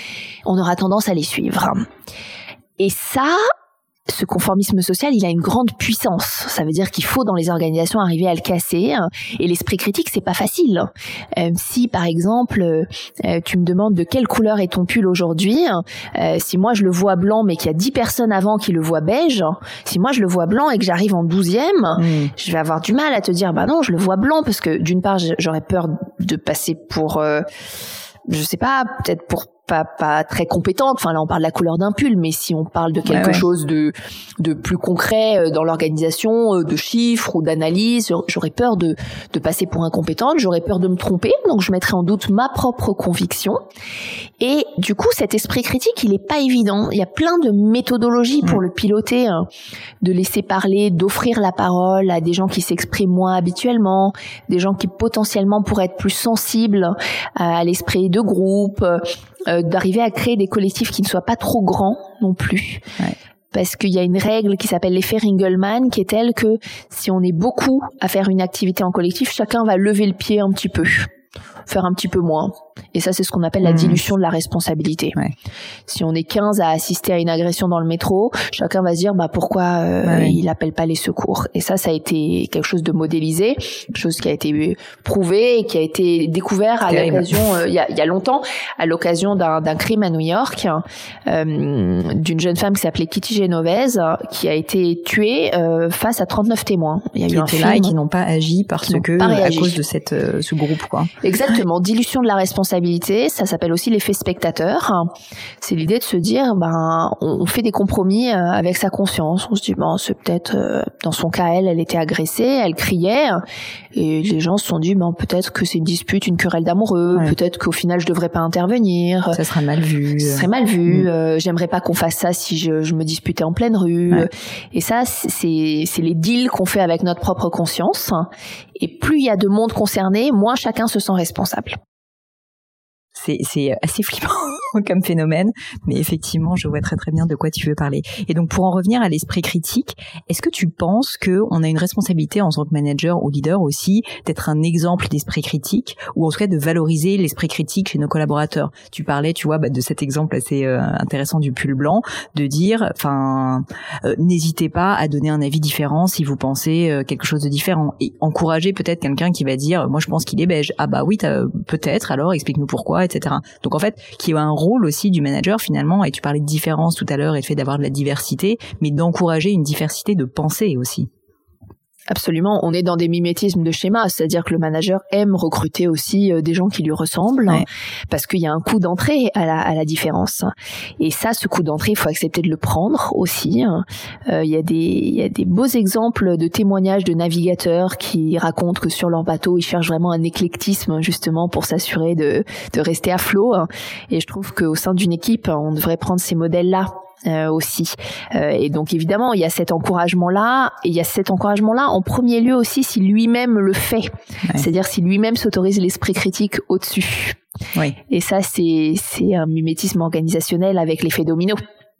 on aura tendance à les suivre. Et ça, ce conformisme social, il a une grande puissance. Ça veut dire qu'il faut dans les organisations arriver à le casser. Et l'esprit critique, c'est pas facile. Euh, si par exemple, euh, tu me demandes de quelle couleur est ton pull aujourd'hui, euh, si moi je le vois blanc, mais qu'il y a dix personnes avant qui le voient beige, si moi je le vois blanc et que j'arrive en douzième, mmh. je vais avoir du mal à te dire, bah non, je le vois blanc parce que d'une part, j'aurais peur de passer pour, euh, je sais pas, peut-être pour Pas, pas très compétente. Enfin, là, on parle de la couleur d'un pull, mais si on parle de quelque ouais, ouais. chose de, de plus concret dans l'organisation, de chiffres ou d'analyse, j'aurais peur de, de passer pour incompétente, j'aurais peur de me tromper, donc je mettrais en doute ma propre conviction. Et du coup, cet esprit critique, il est pas évident. Il y a plein de méthodologies pour mmh. le piloter, hein, de laisser parler, d'offrir la parole à des gens qui s'expriment moins habituellement, des gens qui potentiellement pourraient être plus sensibles à, à l'esprit de groupe, Euh, d'arriver à créer des collectifs qui ne soient pas trop grands non plus. Ouais. Parce qu'il y a une règle qui s'appelle l'effet Ringelmann, qui est telle que si on est beaucoup à faire une activité en collectif, chacun va lever le pied un petit peu, faire un petit peu moins. Et ça, c'est ce qu'on appelle la dilution de la responsabilité. Ouais. Si on est quinze à assister à une agression dans le métro, chacun va se dire bah pourquoi euh, ouais. il appelle pas les secours. Et ça, ça a été quelque chose de modélisé, quelque chose qui a été prouvé et qui a été découvert à Terrible. l'occasion, euh, il y a, il y a longtemps, à l'occasion d'un, d'un crime à New York, euh, d'une jeune femme qui s'appelait Kitty Genovese, qui a été tuée euh, face à trente-neuf témoins. Il y a qui eu un étaient film, là et qui n'ont pas agi parce que à cause de cette euh, ce groupe quoi. Exactement, dilution de la responsabilité. Responsabilité, ça s'appelle aussi l'effet spectateur. C'est l'idée de se dire, ben, on fait des compromis avec sa conscience. On se dit, ben, c'est peut-être, euh, dans son cas, elle, elle était agressée, elle criait, et les gens se sont dit, ben, peut-être que c'est une dispute, une querelle d'amoureux, ouais. peut-être qu'au final, je devrais pas intervenir. Ça sera mal vu. Ça serait mal vu. Mmh. Euh, j'aimerais pas qu'on fasse ça si je, je me disputais en pleine rue. Ouais. Et ça, c'est, c'est les deals qu'on fait avec notre propre conscience. Et plus il y a de monde concerné, moins chacun se sent responsable. c'est, c'est assez flippant comme phénomène, mais effectivement, je vois très très bien de quoi tu veux parler. Et donc, pour en revenir à l'esprit critique, est-ce que tu penses qu'on a une responsabilité en tant que manager ou leader aussi d'être un exemple d'esprit critique, ou en tout cas de valoriser l'esprit critique chez nos collaborateurs? Tu parlais, tu vois, bah, de cet exemple assez euh, intéressant du pull blanc, de dire, enfin, euh, n'hésitez pas à donner un avis différent si vous pensez euh, quelque chose de différent, et encourager peut-être quelqu'un qui va dire, moi je pense qu'il est beige. Ah bah oui, peut-être, alors explique-nous pourquoi, et cetera. Donc en fait, qui a un rôle aussi du manager finalement, et tu parlais de différence tout à l'heure et le fait d'avoir de la diversité, mais d'encourager une diversité de pensée aussi. Absolument, on est dans des mimétismes de schéma, c'est-à-dire que le manager aime recruter aussi des gens qui lui ressemblent, ouais. parce qu'il y a un coût d'entrée à la, à la différence. Et ça, ce coût d'entrée, il faut accepter de le prendre aussi. Euh, il y a des, il y a des beaux exemples de témoignages de navigateurs qui racontent que sur leur bateau, ils cherchent vraiment un éclectisme justement pour s'assurer de, de rester à flot. Et je trouve qu'au sein d'une équipe, on devrait prendre ces modèles-là. Euh, aussi euh, et donc évidemment il y a cet encouragement là et il y a cet encouragement là en premier lieu aussi si lui-même le fait, ouais. c'est-à-dire si lui-même s'autorise l'esprit critique au-dessus, oui. et ça c'est c'est un mimétisme organisationnel avec l'effet domino.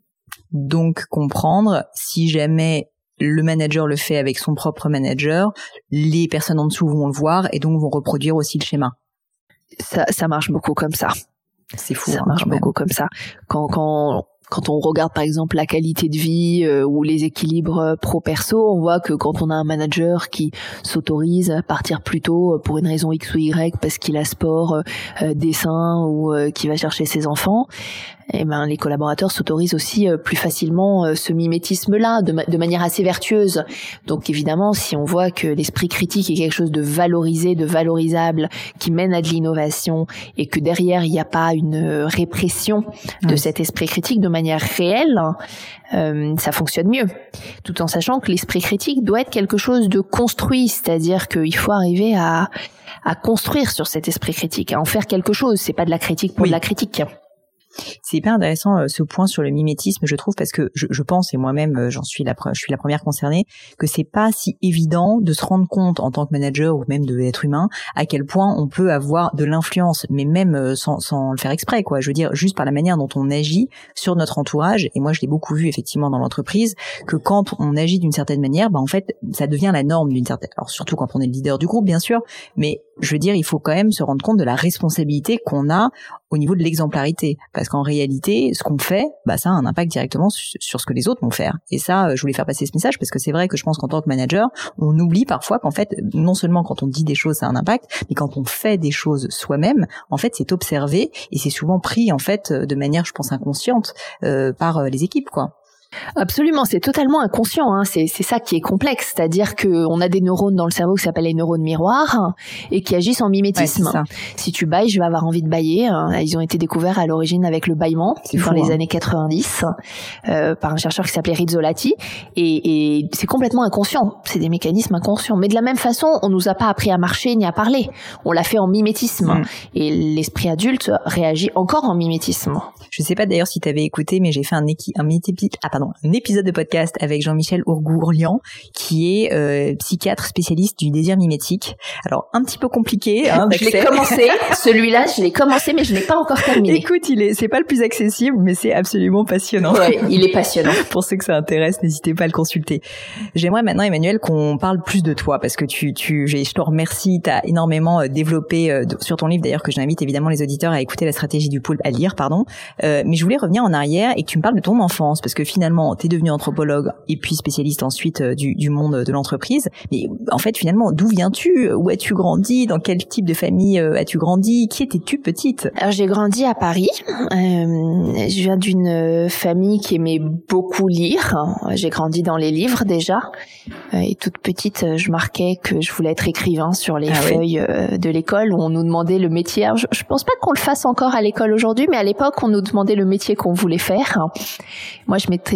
Donc comprendre, si jamais le manager le fait avec son propre manager, les personnes en dessous vont le voir et donc vont reproduire aussi le schéma. Ça, ça marche beaucoup comme ça. C'est fou. Ça hein, marche beaucoup comme ça. Quand quand Quand on regarde par exemple la qualité de vie euh, ou les équilibres pro-perso, on voit que quand on a un manager qui s'autorise à partir plus tôt pour une raison X ou Y parce qu'il a sport, euh, dessin ou euh, qui va chercher ses enfants, eh ben les collaborateurs s'autorisent aussi euh, plus facilement euh, ce mimétisme-là de, ma- de manière assez vertueuse. Donc évidemment, si on voit que l'esprit critique est quelque chose de valorisé, de valorisable, qui mène à de l'innovation et que derrière il n'y a pas une euh, répression de mmh. cet esprit critique de manière réelle, euh, ça fonctionne mieux. Tout en sachant que l'esprit critique doit être quelque chose de construit, c'est-à-dire qu'il faut arriver à, à construire sur cet esprit critique, à en faire quelque chose. C'est pas de la critique pour oui. de la critique. C'est hyper intéressant euh, ce point sur le mimétisme, je trouve, parce que je, je pense, et moi-même euh, j'en suis la, je suis la première concernée, que c'est pas si évident de se rendre compte en tant que manager ou même de l'être humain à quel point on peut avoir de l'influence, mais même euh, sans, sans le faire exprès, quoi. Je veux dire, juste par la manière dont on agit sur notre entourage. Et moi, je l'ai beaucoup vu effectivement dans l'entreprise, que quand on agit d'une certaine manière, bah en fait, ça devient la norme d'une certaine. Alors surtout quand on est le leader du groupe, bien sûr, mais je veux dire, il faut quand même se rendre compte de la responsabilité qu'on a au niveau de l'exemplarité. Parce qu'en réalité, ce qu'on fait, bah, ça a un impact directement sur, sur ce que les autres vont faire. Et ça, je voulais faire passer ce message parce que c'est vrai que je pense qu'en tant que manager, on oublie parfois qu'en fait, non seulement quand on dit des choses, ça a un impact, mais quand on fait des choses soi-même, en fait, c'est observé et c'est souvent pris, en fait, de manière, je pense, inconsciente, euh, par les équipes, quoi. Absolument, c'est totalement inconscient, hein. c'est, c'est ça qui est complexe, c'est-à-dire qu'on a des neurones dans le cerveau qui s'appellent les neurones miroirs et qui agissent en mimétisme. Ouais, si tu bailles, je vais avoir envie de bailler. Ils ont été découverts à l'origine avec le bâillement c'est dans fou, les hein. années quatre-vingt-dix euh, par un chercheur qui s'appelait Rizzolatti et, et c'est complètement inconscient, c'est des mécanismes inconscients. Mais de la même façon, on nous a pas appris à marcher ni à parler, on l'a fait en mimétisme mmh. et l'esprit adulte réagit encore en mimétisme. Je sais pas d'ailleurs si tu avais écouté, mais j'ai fait un, équi- un, épi- ah, pardon, un épisode de podcast avec Jean-Michel Ourgourlian, qui est euh, psychiatre spécialiste du désir mimétique. Alors, un petit peu compliqué. Hein, je l'ai commencé, celui-là, je l'ai commencé, mais je l'ai pas encore terminé. Écoute, il est, c'est pas le plus accessible, mais c'est absolument passionnant. Ouais, il est passionnant. Pour ceux que ça intéresse, n'hésitez pas à le consulter. J'aimerais maintenant, Emmanuel, qu'on parle plus de toi, parce que tu, tu, je te remercie, t'as énormément développé euh, sur ton livre, d'ailleurs, que j'invite évidemment les auditeurs à écouter La stratégie du poulpe, à lire, pardon. Euh, mais je voulais revenir en arrière et que tu me parles de ton enfance, parce que finalement, t'es devenu anthropologue et puis spécialiste ensuite euh, du, du monde de l'entreprise. Mais en fait, finalement, d'où viens-tu? Où as-tu grandi? Dans quel type de famille euh, as-tu grandi? Qui étais-tu petite? Alors, j'ai grandi à Paris. Euh, je viens d'une famille qui aimait beaucoup lire. J'ai grandi dans les livres déjà. Euh, et toute petite, je marquais que je voulais être écrivain sur les ah, feuilles oui. euh, de l'école où on nous demandait le métier. Alors, je, je pense pas qu'on le fasse encore à l'école aujourd'hui, mais à l'époque, on nous demandait le métier qu'on voulait faire. Moi, je m'étais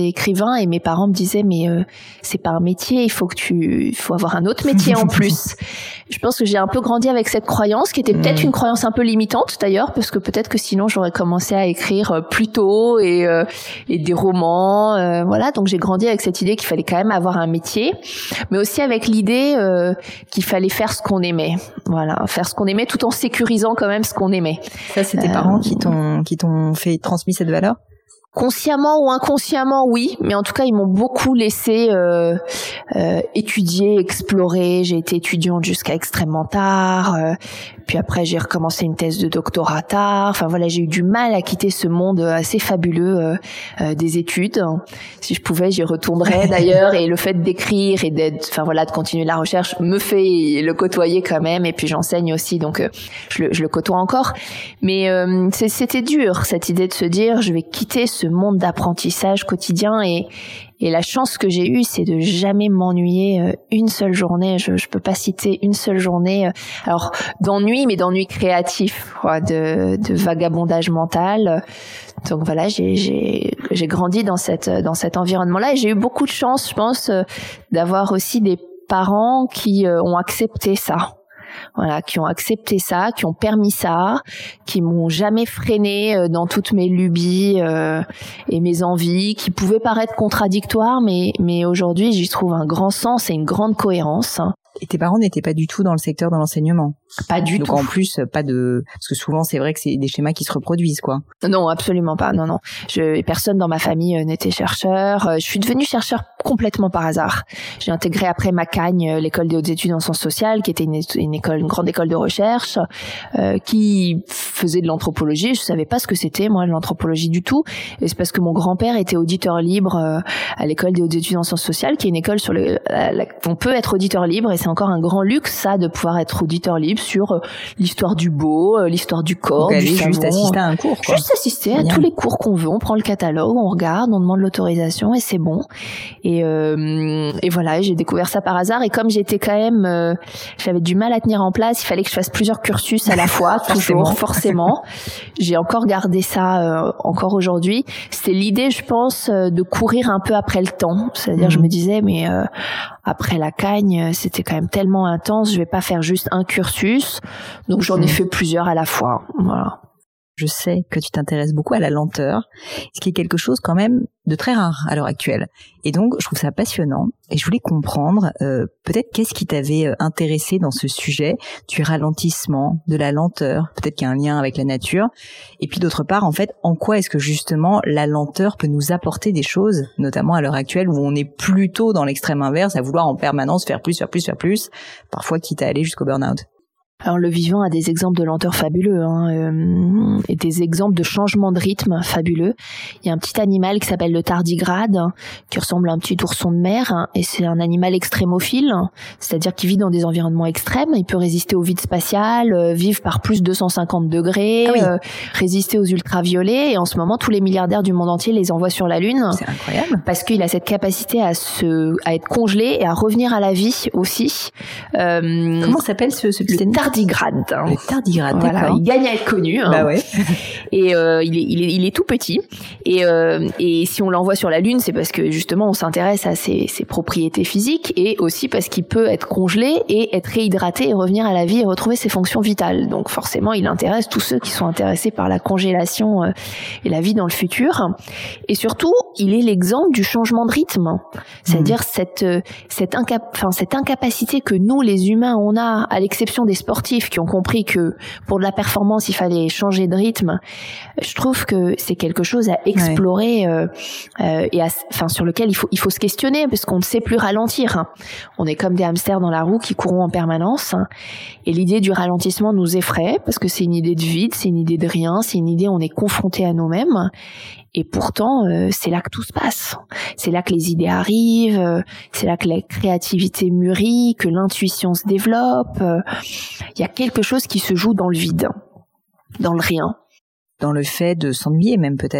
j'étais écrivain et mes parents me disaient mais euh, c'est pas un métier, il faut que tu, il faut avoir un autre métier en plus. Je pense que j'ai un peu grandi avec cette croyance qui était peut-être mmh. une croyance un peu limitante d'ailleurs, parce que peut-être que sinon j'aurais commencé à écrire plus tôt et, euh, et des romans, euh, voilà. Donc j'ai grandi avec cette idée qu'il fallait quand même avoir un métier, mais aussi avec l'idée euh, qu'il fallait faire ce qu'on aimait, voilà, faire ce qu'on aimait tout en sécurisant quand même ce qu'on aimait. Ça, c'est tes euh, parents qui t'ont qui t'ont fait transmis cette valeur? Consciemment ou inconsciemment, oui, mais en tout cas, ils m'ont beaucoup laissé euh, euh, étudier, explorer. J'ai été étudiante jusqu'à extrêmement tard. Euh, puis après, j'ai recommencé une thèse de doctorat tard. Enfin voilà, j'ai eu du mal à quitter ce monde assez fabuleux euh, euh, des études. Si je pouvais, j'y retournerais d'ailleurs. Et le fait d'écrire et d'être, enfin voilà, de continuer la recherche me fait le côtoyer quand même. Et puis j'enseigne aussi, donc euh, je, le, je le côtoie encore. Mais euh, c'était dur cette idée de se dire, je vais quitter ce monde d'apprentissage quotidien et et la chance que j'ai eue, c'est de jamais m'ennuyer une seule journée. Je je peux pas citer une seule journée, alors d'ennui, mais d'ennui créatif, quoi, de de vagabondage mental. Donc voilà, j'ai j'ai j'ai grandi dans cette dans cet environnement-là et j'ai eu beaucoup de chance, je pense, d'avoir aussi des parents qui ont accepté ça. Voilà, qui ont accepté ça, qui ont permis ça, qui m'ont jamais freiné dans toutes mes lubies euh, et mes envies, qui pouvaient paraître contradictoires, mais mais aujourd'hui j'y trouve un grand sens et une grande cohérence. Et tes parents n'étaient pas du tout dans le secteur de l'enseignement? Pas du Donc tout. Donc en plus, pas de... Parce que souvent, c'est vrai que c'est des schémas qui se reproduisent, quoi. Non, absolument pas. Non, non. Je... Personne dans ma famille n'était chercheur. Je suis devenue chercheur complètement par hasard. J'ai intégré après Maccagne, l'école des hautes études en sciences sociales, qui était une, une école, une grande école de recherche, euh, qui faisait de l'anthropologie. Je savais pas ce que c'était, moi, de l'anthropologie du tout. Et c'est parce que mon grand-père était auditeur libre euh, à l'école des hautes études en sciences sociales, qui est une école sur le... on peut être auditeur libre, et c'est encore un grand luxe, ça, de pouvoir être auditeur libre sur l'histoire du beau, l'histoire du corps, donc, du savon. Juste assister à un cours, quoi. Juste assister à Bien. tous les cours qu'on veut. On prend le catalogue, on regarde, on demande l'autorisation et c'est bon. Et, euh, et voilà, j'ai découvert ça par hasard. Et comme j'étais quand même, euh, j'avais du mal à tenir en place, il fallait que je fasse plusieurs cursus à la fois, toujours, forcément. J'ai encore gardé ça, euh, encore aujourd'hui. C'était l'idée, je pense, de courir un peu après le temps. C'est-à-dire, mmh. je me disais, mais euh, après la Cagne, c'était quand même tellement intense, je vais pas faire juste un cursus. Donc j'en ai fait plusieurs à la fois. Voilà. Je sais que tu t'intéresses beaucoup à la lenteur, ce qui est quelque chose quand même de très rare à l'heure actuelle. Et donc, je trouve ça passionnant. Et je voulais comprendre, euh, peut-être qu'est-ce qui t'avait intéressé dans ce sujet du ralentissement, de la lenteur, peut-être qu'il y a un lien avec la nature. Et puis d'autre part, en fait, en quoi est-ce que justement la lenteur peut nous apporter des choses, notamment à l'heure actuelle où on est plutôt dans l'extrême inverse, à vouloir en permanence faire plus, faire plus, faire plus, parfois quitte à aller jusqu'au burn-out. Alors le vivant a des exemples de lenteur fabuleux, hein, euh, et des exemples de changement de rythme fabuleux. Il y a un petit animal qui s'appelle le tardigrade, hein, qui ressemble à un petit ourson de mer, hein, et c'est un animal extrémophile, hein, c'est-à-dire qu'il vit dans des environnements extrêmes. Il peut résister au vide spatial, euh, vivre par plus de deux cent cinquante degrés, ah oui. euh, résister aux ultraviolets. Et en ce moment, tous les milliardaires du monde entier les envoient sur la Lune. C'est incroyable. Parce qu'il a cette capacité à se, à être congelé et à revenir à la vie aussi. Euh, Comment s'appelle ce, ce petit animal? Tardigrade. Le tardigrade, voilà, d'accord. Il gagne à être connu. Hein. Bah ouais. Et euh, il, est, il, est, il est tout petit. Et, euh, et si on l'envoie sur la Lune, c'est parce que justement on s'intéresse à ses, ses propriétés physiques et aussi parce qu'il peut être congelé et être réhydraté et revenir à la vie et retrouver ses fonctions vitales. Donc forcément, il intéresse tous ceux qui sont intéressés par la congélation euh, et la vie dans le futur. Et surtout, il est l'exemple du changement de rythme. C'est-à-dire mmh. cette, cette, incap- enfin, cette incapacité que nous, les humains, on a, à l'exception des sportifs qui ont compris que pour de la performance, il fallait changer de rythme. Je trouve que c'est quelque chose à explorer, ouais. euh, euh, et à, enfin, sur lequel il faut, il faut se questionner parce qu'on ne sait plus ralentir. Hein. On est comme des hamsters dans la roue qui courent en permanence. Hein. Et l'idée du ralentissement nous effraie parce que c'est une idée de vide, c'est une idée de rien, c'est une idée où on est confronté à nous-mêmes. Et pourtant, euh, c'est là que tout se passe. C'est là que les idées arrivent, euh, c'est là que la créativité mûrit, que l'intuition se développe. Il euh, y a quelque chose qui se joue dans le vide, dans le rien. Dans le fait de s'ennuyer même peut-être.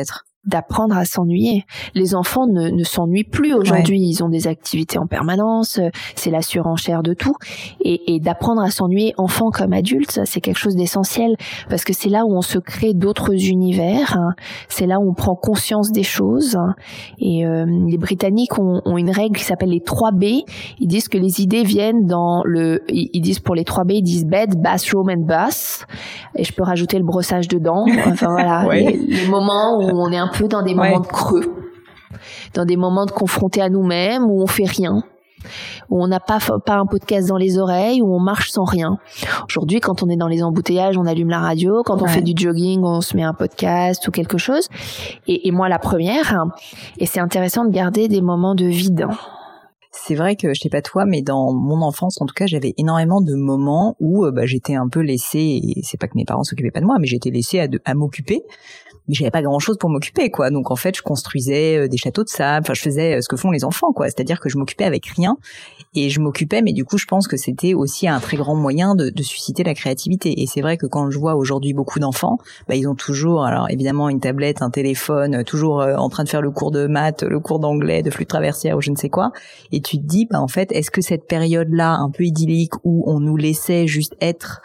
d'apprendre à s'ennuyer. Les enfants ne, ne s'ennuient plus aujourd'hui. Ouais. Ils ont des activités en permanence. C'est la surenchère de tout. Et, et d'apprendre à s'ennuyer, enfant comme adulte, c'est quelque chose d'essentiel parce que c'est là où on se crée d'autres univers. C'est là où on prend conscience des choses. Et euh, les Britanniques ont, ont une règle qui s'appelle les trois B. Ils disent que les idées viennent dans le... Ils disent pour les trois B, ils disent bed, bathroom and bus. Et je peux rajouter le brossage dedans. Enfin voilà, ouais. les, les moments où on est un peu dans des moments ouais. de creux, dans des moments de confrontés à nous-mêmes, où on fait rien, où on n'a pas pas un podcast dans les oreilles, où on marche sans rien. Aujourd'hui, quand on est dans les embouteillages, on allume la radio. Quand on ouais. fait du jogging, on se met un podcast ou quelque chose. Et, et moi, la première. Et c'est intéressant de garder des moments de vide. C'est vrai que, je sais pas toi, mais dans mon enfance, en tout cas, j'avais énormément de moments où bah, j'étais un peu laissée, et c'est pas que mes parents s'occupaient pas de moi, mais j'étais laissée à, de, à m'occuper. Mais j'avais pas grand chose pour m'occuper, quoi. Donc, en fait, je construisais des châteaux de sable. Enfin, je faisais ce que font les enfants, quoi. C'est-à-dire que je m'occupais avec rien. Et je m'occupais, mais du coup, je pense que c'était aussi un très grand moyen de, de susciter la créativité. Et c'est vrai que quand je vois aujourd'hui beaucoup d'enfants, bah, ils ont toujours, alors évidemment, une tablette, un téléphone, toujours euh, en train de faire le cours de maths, le cours d'anglais, de flûte traversière ou je ne sais quoi. Et tu te dis, bah, en fait, est-ce que cette période-là, un peu idyllique, où on nous laissait juste être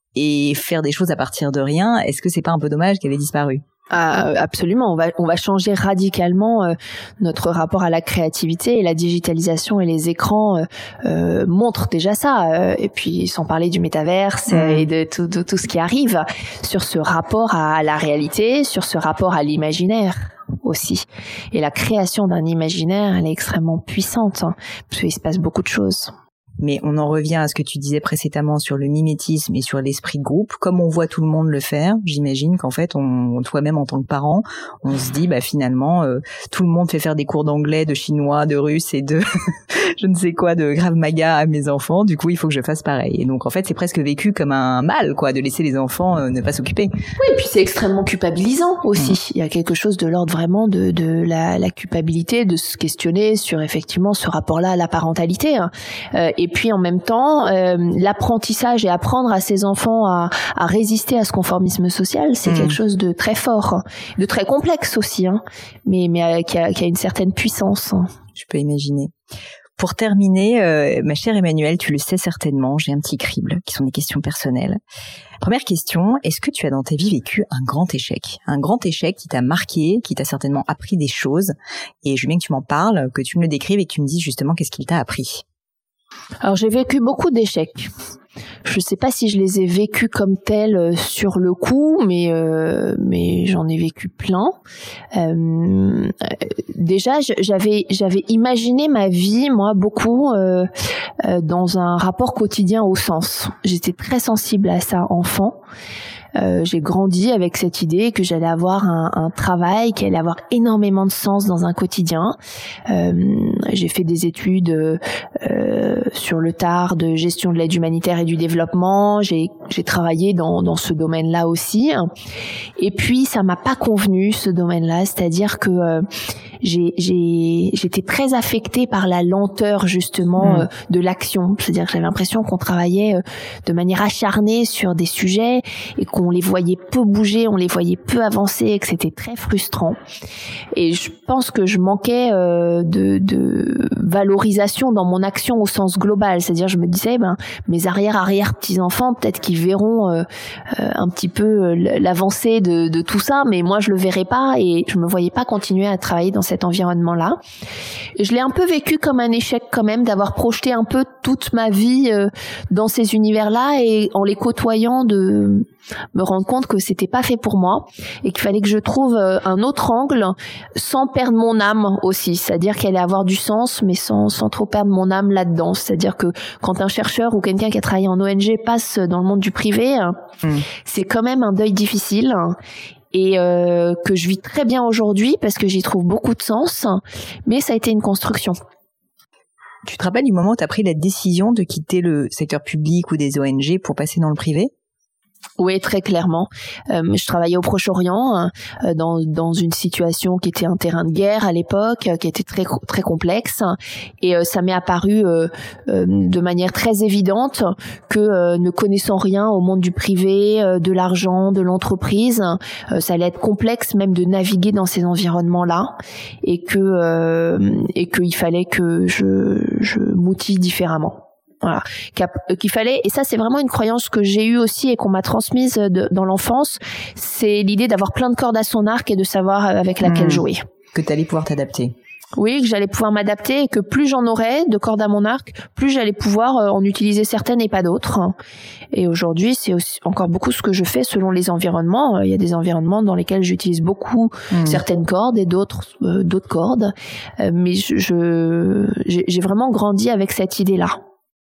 et faire des choses à partir de rien, est-ce que c'est pas un peu dommage qu'elle ait disparu? Ah, absolument, on va on va changer radicalement euh, notre rapport à la créativité, et la digitalisation et les écrans euh, euh, montrent déjà ça. Euh, et puis sans parler du métaverse mmh. et de tout, de tout ce qui arrive sur ce rapport à la réalité, sur ce rapport à l'imaginaire aussi. Et la création d'un imaginaire, elle est extrêmement puissante hein, parce qu'il se passe beaucoup de choses. Mais on en revient à ce que tu disais précédemment sur le mimétisme et sur l'esprit de groupe. Comme on voit tout le monde le faire, j'imagine qu'en fait, on, toi-même en tant que parent, on se dit, bah finalement, euh, tout le monde fait faire des cours d'anglais, de chinois, de russe et de je ne sais quoi, de Krav Maga à mes enfants. Du coup, il faut que je fasse pareil. Et donc, en fait, c'est presque vécu comme un mal, quoi, de laisser les enfants euh, ne pas s'occuper. Oui, et puis c'est extrêmement culpabilisant aussi. Mmh. Il y a quelque chose de l'ordre vraiment de, de la, la culpabilité, de se questionner sur effectivement ce rapport-là à la parentalité. Hein. Euh, et puis en même temps, euh, l'apprentissage et apprendre à ses enfants à, à résister à ce conformisme social, c'est mmh. quelque chose de très fort, de très complexe aussi, hein, mais, mais euh, qui, a, qui a une certaine puissance. Je peux imaginer. Pour terminer, euh, ma chère Emmanuelle, tu le sais certainement, j'ai un petit crible qui sont des questions personnelles. Première question, est-ce que tu as dans ta vie vécu un grand échec? Un grand échec qui t'a marqué, qui t'a certainement appris des choses, et je veux bien que tu m'en parles, que tu me le décrives et que tu me dises justement qu'est-ce qu'il t'a appris. Alors j'ai vécu beaucoup d'échecs. Je ne sais pas si je les ai vécus comme tels sur le coup, mais euh, mais j'en ai vécu plein. Euh, déjà, j'avais j'avais imaginé ma vie, moi, beaucoup euh, euh, dans un rapport quotidien au sens. J'étais très sensible à ça enfant. Euh, j'ai grandi avec cette idée que j'allais avoir un, un travail qui allait avoir énormément de sens dans un quotidien. Euh, j'ai fait des études euh, sur le tard de gestion de l'aide humanitaire et du développement. J'ai, j'ai travaillé dans, dans ce domaine-là aussi. Et puis, ça m'a pas convenu, ce domaine-là. C'est-à-dire que euh, j'ai, j'ai, j'étais très affectée par la lenteur, justement, mmh. euh, de l'action. C'est-à-dire que j'avais l'impression qu'on travaillait euh, de manière acharnée sur des sujets et qu'on on les voyait peu bouger, on les voyait peu avancer, et que c'était très frustrant. Et je pense que je manquais euh, de, de valorisation dans mon action au sens global. C'est-à-dire, je me disais, ben, mes arrière-arrière petits-enfants, peut-être qu'ils verront euh, euh, un petit peu l'avancée de, de tout ça, mais moi, je le verrais pas et je me voyais pas continuer à travailler dans cet environnement-là. Et je l'ai un peu vécu comme un échec quand même, d'avoir projeté un peu toute ma vie euh, dans ces univers-là et en les côtoyant de me rendre compte que c'était pas fait pour moi et qu'il fallait que je trouve un autre angle sans perdre mon âme aussi, c'est-à-dire qu'elle allait avoir du sens mais sans, sans trop perdre mon âme là-dedans. C'est-à-dire que quand un chercheur ou quelqu'un qui a travaillé en O N G passe dans le monde du privé, mmh. c'est quand même un deuil difficile et euh, que je vis très bien aujourd'hui parce que j'y trouve beaucoup de sens, mais ça a été une construction. Tu te rappelles du moment où tu as pris la décision de quitter le secteur public ou des O N G pour passer dans le privé ? Oui, très clairement. Euh, je travaillais au Proche-Orient euh, dans dans une situation qui était un terrain de guerre à l'époque, euh, qui était très très complexe, et euh, ça m'est apparu euh, euh, de manière très évidente que euh, ne connaissant rien au monde du privé, euh, de l'argent, de l'entreprise, euh, ça allait être complexe même de naviguer dans ces environnements-là, et que euh, et qu'il fallait que je je m'outille différemment. Voilà, qu'il fallait, et ça c'est vraiment une croyance que j'ai eue aussi et qu'on m'a transmise de, dans l'enfance, c'est l'idée d'avoir plein de cordes à son arc et de savoir avec laquelle mmh. jouer. Que tu allais pouvoir t'adapter. Oui, que j'allais pouvoir m'adapter et que plus j'en aurais de cordes à mon arc, plus j'allais pouvoir en utiliser certaines et pas d'autres. Et aujourd'hui, c'est aussi encore beaucoup ce que je fais selon les environnements. Il y a des environnements dans lesquels j'utilise beaucoup mmh. certaines cordes et d'autres euh, d'autres cordes, mais je, je j'ai, j'ai vraiment grandi avec cette idée-là.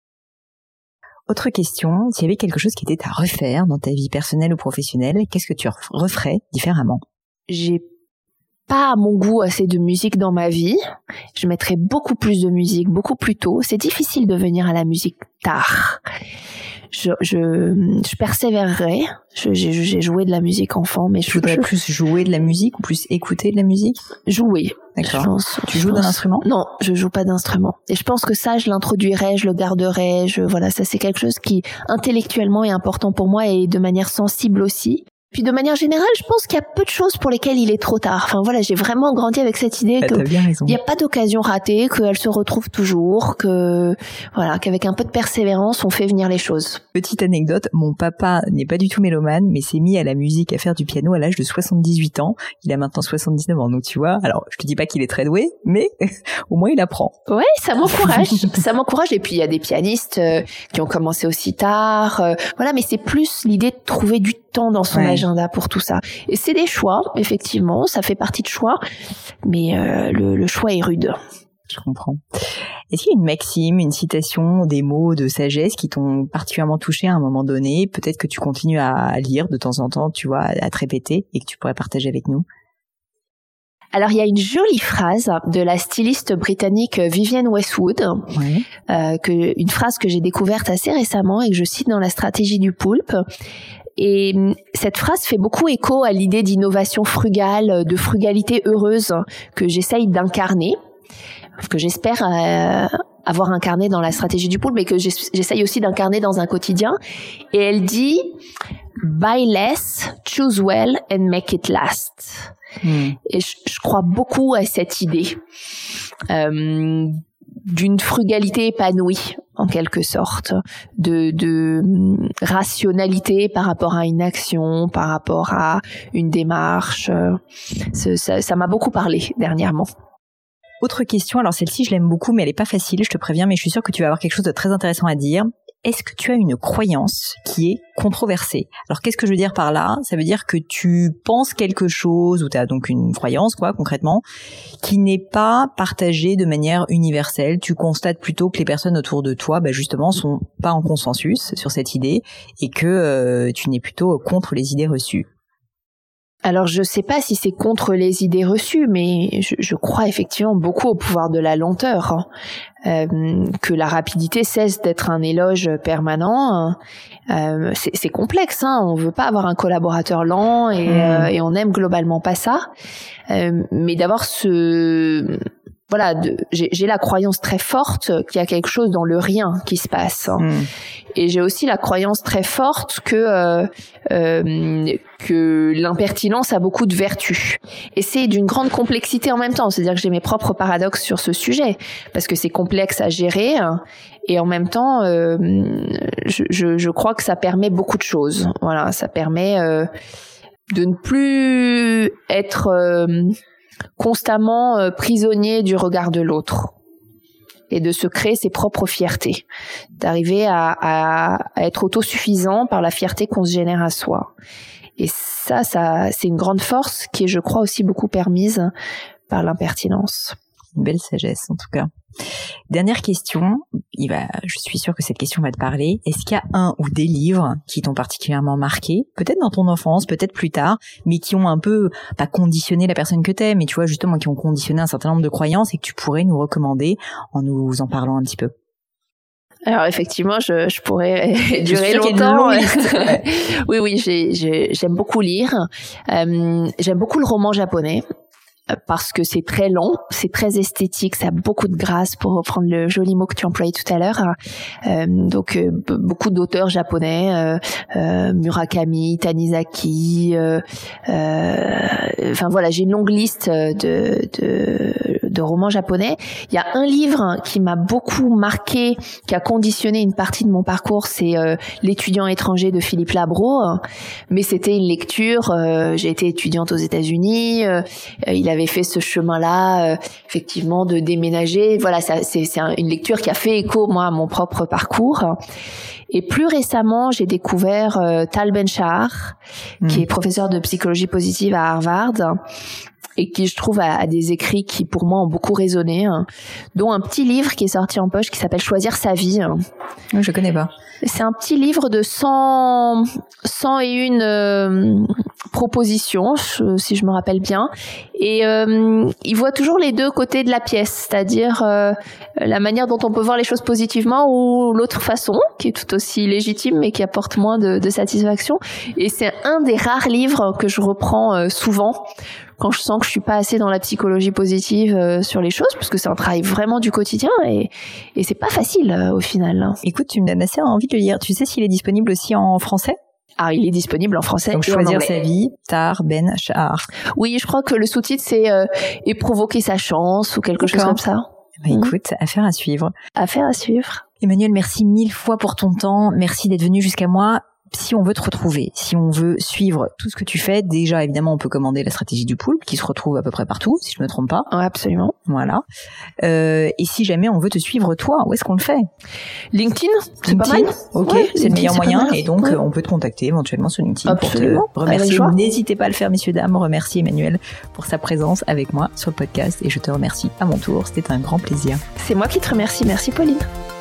Autre question, s'il y avait quelque chose qui était à refaire dans ta vie personnelle ou professionnelle, qu'est-ce que tu referais différemment? J'ai pas à mon goût assez de musique dans ma vie. Je mettrais beaucoup plus de musique, beaucoup plus tôt. C'est difficile de venir à la musique tard. Je, je, je persévérerai. Je, j'ai, j'ai joué de la musique enfant, mais je, tu voudrais je... plus jouer de la musique ou plus écouter de la musique? Jouer. D'accord. Je pense, tu je joues pense... d'un instrument? Non, je joue pas d'instrument. Et je pense que ça, je l'introduirai, je le garderai. Je, voilà, ça c'est quelque chose qui intellectuellement est important pour moi et de manière sensible aussi. Puis de manière générale, je pense qu'il y a peu de choses pour lesquelles il est trop tard. Enfin voilà, j'ai vraiment grandi avec cette idée bah, que il n'y a pas d'occasion ratée, qu'elle se retrouve toujours, que voilà, qu'avec un peu de persévérance, on fait venir les choses. Petite anecdote, mon papa n'est pas du tout mélomane, mais s'est mis à la musique, à faire du piano à l'âge de soixante-dix-huit ans. Il a maintenant soixante-dix-neuf ans, donc tu vois. Alors, je te dis pas qu'il est très doué, mais au moins il apprend. Ouais, ça m'encourage, ça m'encourage. Et puis il y a des pianistes euh, qui ont commencé aussi tard, euh, voilà. Mais c'est plus l'idée de trouver du temps dans son ouais. agenda pour tout ça. Et c'est des choix, effectivement, ça fait partie de choix, mais euh, le, le choix est rude. Je comprends. Est-ce qu'il y a une maxime, une citation, des mots de sagesse qui t'ont particulièrement touché à un moment donné? Peut-être que tu continues à lire de temps en temps, tu vois, à te répéter et que tu pourrais partager avec nous. Alors, il y a une jolie phrase de la styliste britannique Vivienne Westwood, ouais. euh, que, une phrase que j'ai découverte assez récemment et que je cite dans la stratégie du poulpe. Et cette phrase fait beaucoup écho à l'idée d'innovation frugale, de frugalité heureuse que j'essaye d'incarner, que j'espère euh, avoir incarné dans la stratégie du poulpe, mais que j'essaye aussi d'incarner dans un quotidien. Et elle dit « Buy less, choose well and make it last ». Mmh. Et je, je crois beaucoup à cette idée euh, d'une frugalité épanouie, en quelque sorte, de, de rationalité par rapport à une action, par rapport à une démarche. Ça, ça, ça m'a beaucoup parlé dernièrement. Autre question, alors celle-ci je l'aime beaucoup, mais elle est pas facile, je te préviens, mais je suis sûre que tu vas avoir quelque chose de très intéressant à dire. Est-ce que tu as une croyance qui est controversée? Alors, qu'est-ce que je veux dire par là? Ça veut dire que tu penses quelque chose, ou tu as donc une croyance, quoi, concrètement, qui n'est pas partagée de manière universelle. Tu constates plutôt que les personnes autour de toi, bah, justement, sont pas en consensus sur cette idée, et que euh, tu n'es plutôt contre les idées reçues. Alors, je sais pas si c'est contre les idées reçues, mais je, je crois effectivement beaucoup au pouvoir de la lenteur, hein. Euh, que la rapidité cesse d'être un éloge permanent. Euh, c'est, c'est complexe, hein. On veut pas avoir un collaborateur lent et, mmh. euh, et on aime globalement pas ça. Euh, mais d'avoir ce... Voilà, de, j'ai, j'ai la croyance très forte qu'il y a quelque chose dans le rien qui se passe. Hein. Mmh. Et j'ai aussi la croyance très forte que euh, euh, que l'impertinence a beaucoup de vertus. Et c'est d'une grande complexité en même temps. C'est-à-dire que j'ai mes propres paradoxes sur ce sujet, parce que c'est complexe à gérer. Et en même temps, euh, je, je, je crois que ça permet beaucoup de choses. Voilà, ça permet euh, de ne plus être... Euh, constamment euh, prisonnier du regard de l'autre et de se créer ses propres fiertés, d'arriver à, à, à être autosuffisant par la fierté qu'on se génère à soi. Et ça, ça, c'est une grande force qui est, je crois, aussi beaucoup permise par l'impertinence. Une belle sagesse, en tout cas. Dernière question, il va, je suis sûre que cette question va te parler. Est-ce qu'il y a un ou des livres qui t'ont particulièrement marqué, peut-être dans ton enfance, peut-être plus tard, mais qui ont un peu, pas conditionné la personne que t'es, mais tu vois, justement, qui ont conditionné un certain nombre de croyances et que tu pourrais nous recommander en nous en parlant un petit peu? Alors effectivement, je, je pourrais durer longtemps. oui, oui, j'ai, j'ai, j'aime beaucoup lire. Euh, j'aime beaucoup le roman japonais. Parce que c'est très long, c'est très esthétique, ça a beaucoup de grâce, pour reprendre le joli mot que tu employais tout à l'heure. Euh, donc euh, beaucoup d'auteurs japonais, euh, euh, Murakami, Tanizaki. Euh, euh, enfin voilà, j'ai une longue liste de, de de romans japonais. Il y a un livre qui m'a beaucoup marqué, qui a conditionné une partie de mon parcours, c'est euh, L'étudiant étranger de Philippe Labro. Mais c'était une lecture. Euh, j'ai été étudiante aux États-Unis. Euh, il avait fait ce chemin-là, euh, effectivement, de déménager. Voilà, ça, c'est, c'est une lecture qui a fait écho, moi, à mon propre parcours. Et plus récemment, j'ai découvert euh, Tal Ben-Shahar, mmh. qui est professeur de psychologie positive à Harvard, et qui, je trouve, a, a des écrits qui, pour moi, ont beaucoup résonné, hein, dont un petit livre qui est sorti en poche qui s'appelle Choisir sa vie. Je connais pas. C'est un petit livre de cent, cent et une euh, propositions, je, si je me rappelle bien. Et euh, il voit toujours les deux côtés de la pièce, c'est-à-dire euh, la manière dont on peut voir les choses positivement ou l'autre façon, qui est tout aussi légitime mais qui apporte moins de, de satisfaction. Et c'est un des rares livres que je reprends euh, souvent quand je sens que je suis pas assez dans la psychologie positive euh, sur les choses, parce que c'est un travail vraiment du quotidien et, et c'est pas facile euh, au final. Hein. Écoute, tu me donnes assez envie de le lire. Tu sais s'il est disponible aussi en français ? Ah, il est disponible en français. Donc, et Choisir en anglais. sa vie, Tal Ben-Shahar. Oui, je crois que le sous-titre c'est euh, Et provoquer sa chance ou quelque D'accord. chose comme ça. Bah, écoute, mmh. affaire à suivre. Affaire à suivre. Emmanuelle, merci mille fois pour ton temps. Merci d'être venue jusqu'à moi. Si on veut te retrouver, si on veut suivre tout ce que tu fais, déjà, évidemment, on peut commander la stratégie du poulpe, qui se retrouve à peu près partout, si je me trompe pas. Ouais, absolument. Voilà. Euh, et si jamais on veut te suivre, toi, où est-ce qu'on le fait ? LinkedIn, c'est LinkedIn, pas mal. Ok, ouais, c'est le meilleur moyen. Mal. Et donc, ouais. on peut te contacter éventuellement sur LinkedIn absolument. pour te remercier. N'hésitez pas à le faire, messieurs, dames. Remercie Emmanuelle pour sa présence avec moi sur le podcast. Et je te remercie à mon tour. C'était un grand plaisir. C'est moi qui te remercie. Merci, Pauline.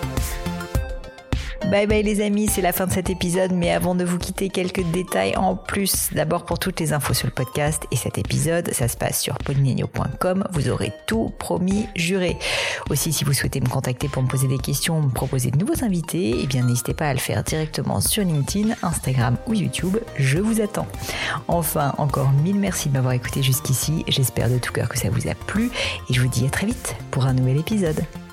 Bye bye les amis, c'est la fin de cet épisode, mais avant de vous quitter, quelques détails en plus. D'abord pour toutes les infos sur le podcast et cet épisode, ça se passe sur pauline agneau point com, vous aurez tout promis, juré. Aussi, si vous souhaitez me contacter pour me poser des questions, me proposer de nouveaux invités, eh bien n'hésitez pas à le faire directement sur LinkedIn, Instagram ou YouTube, je vous attends. Enfin, encore mille merci de m'avoir écouté jusqu'ici, j'espère de tout cœur que ça vous a plu et je vous dis à très vite pour un nouvel épisode.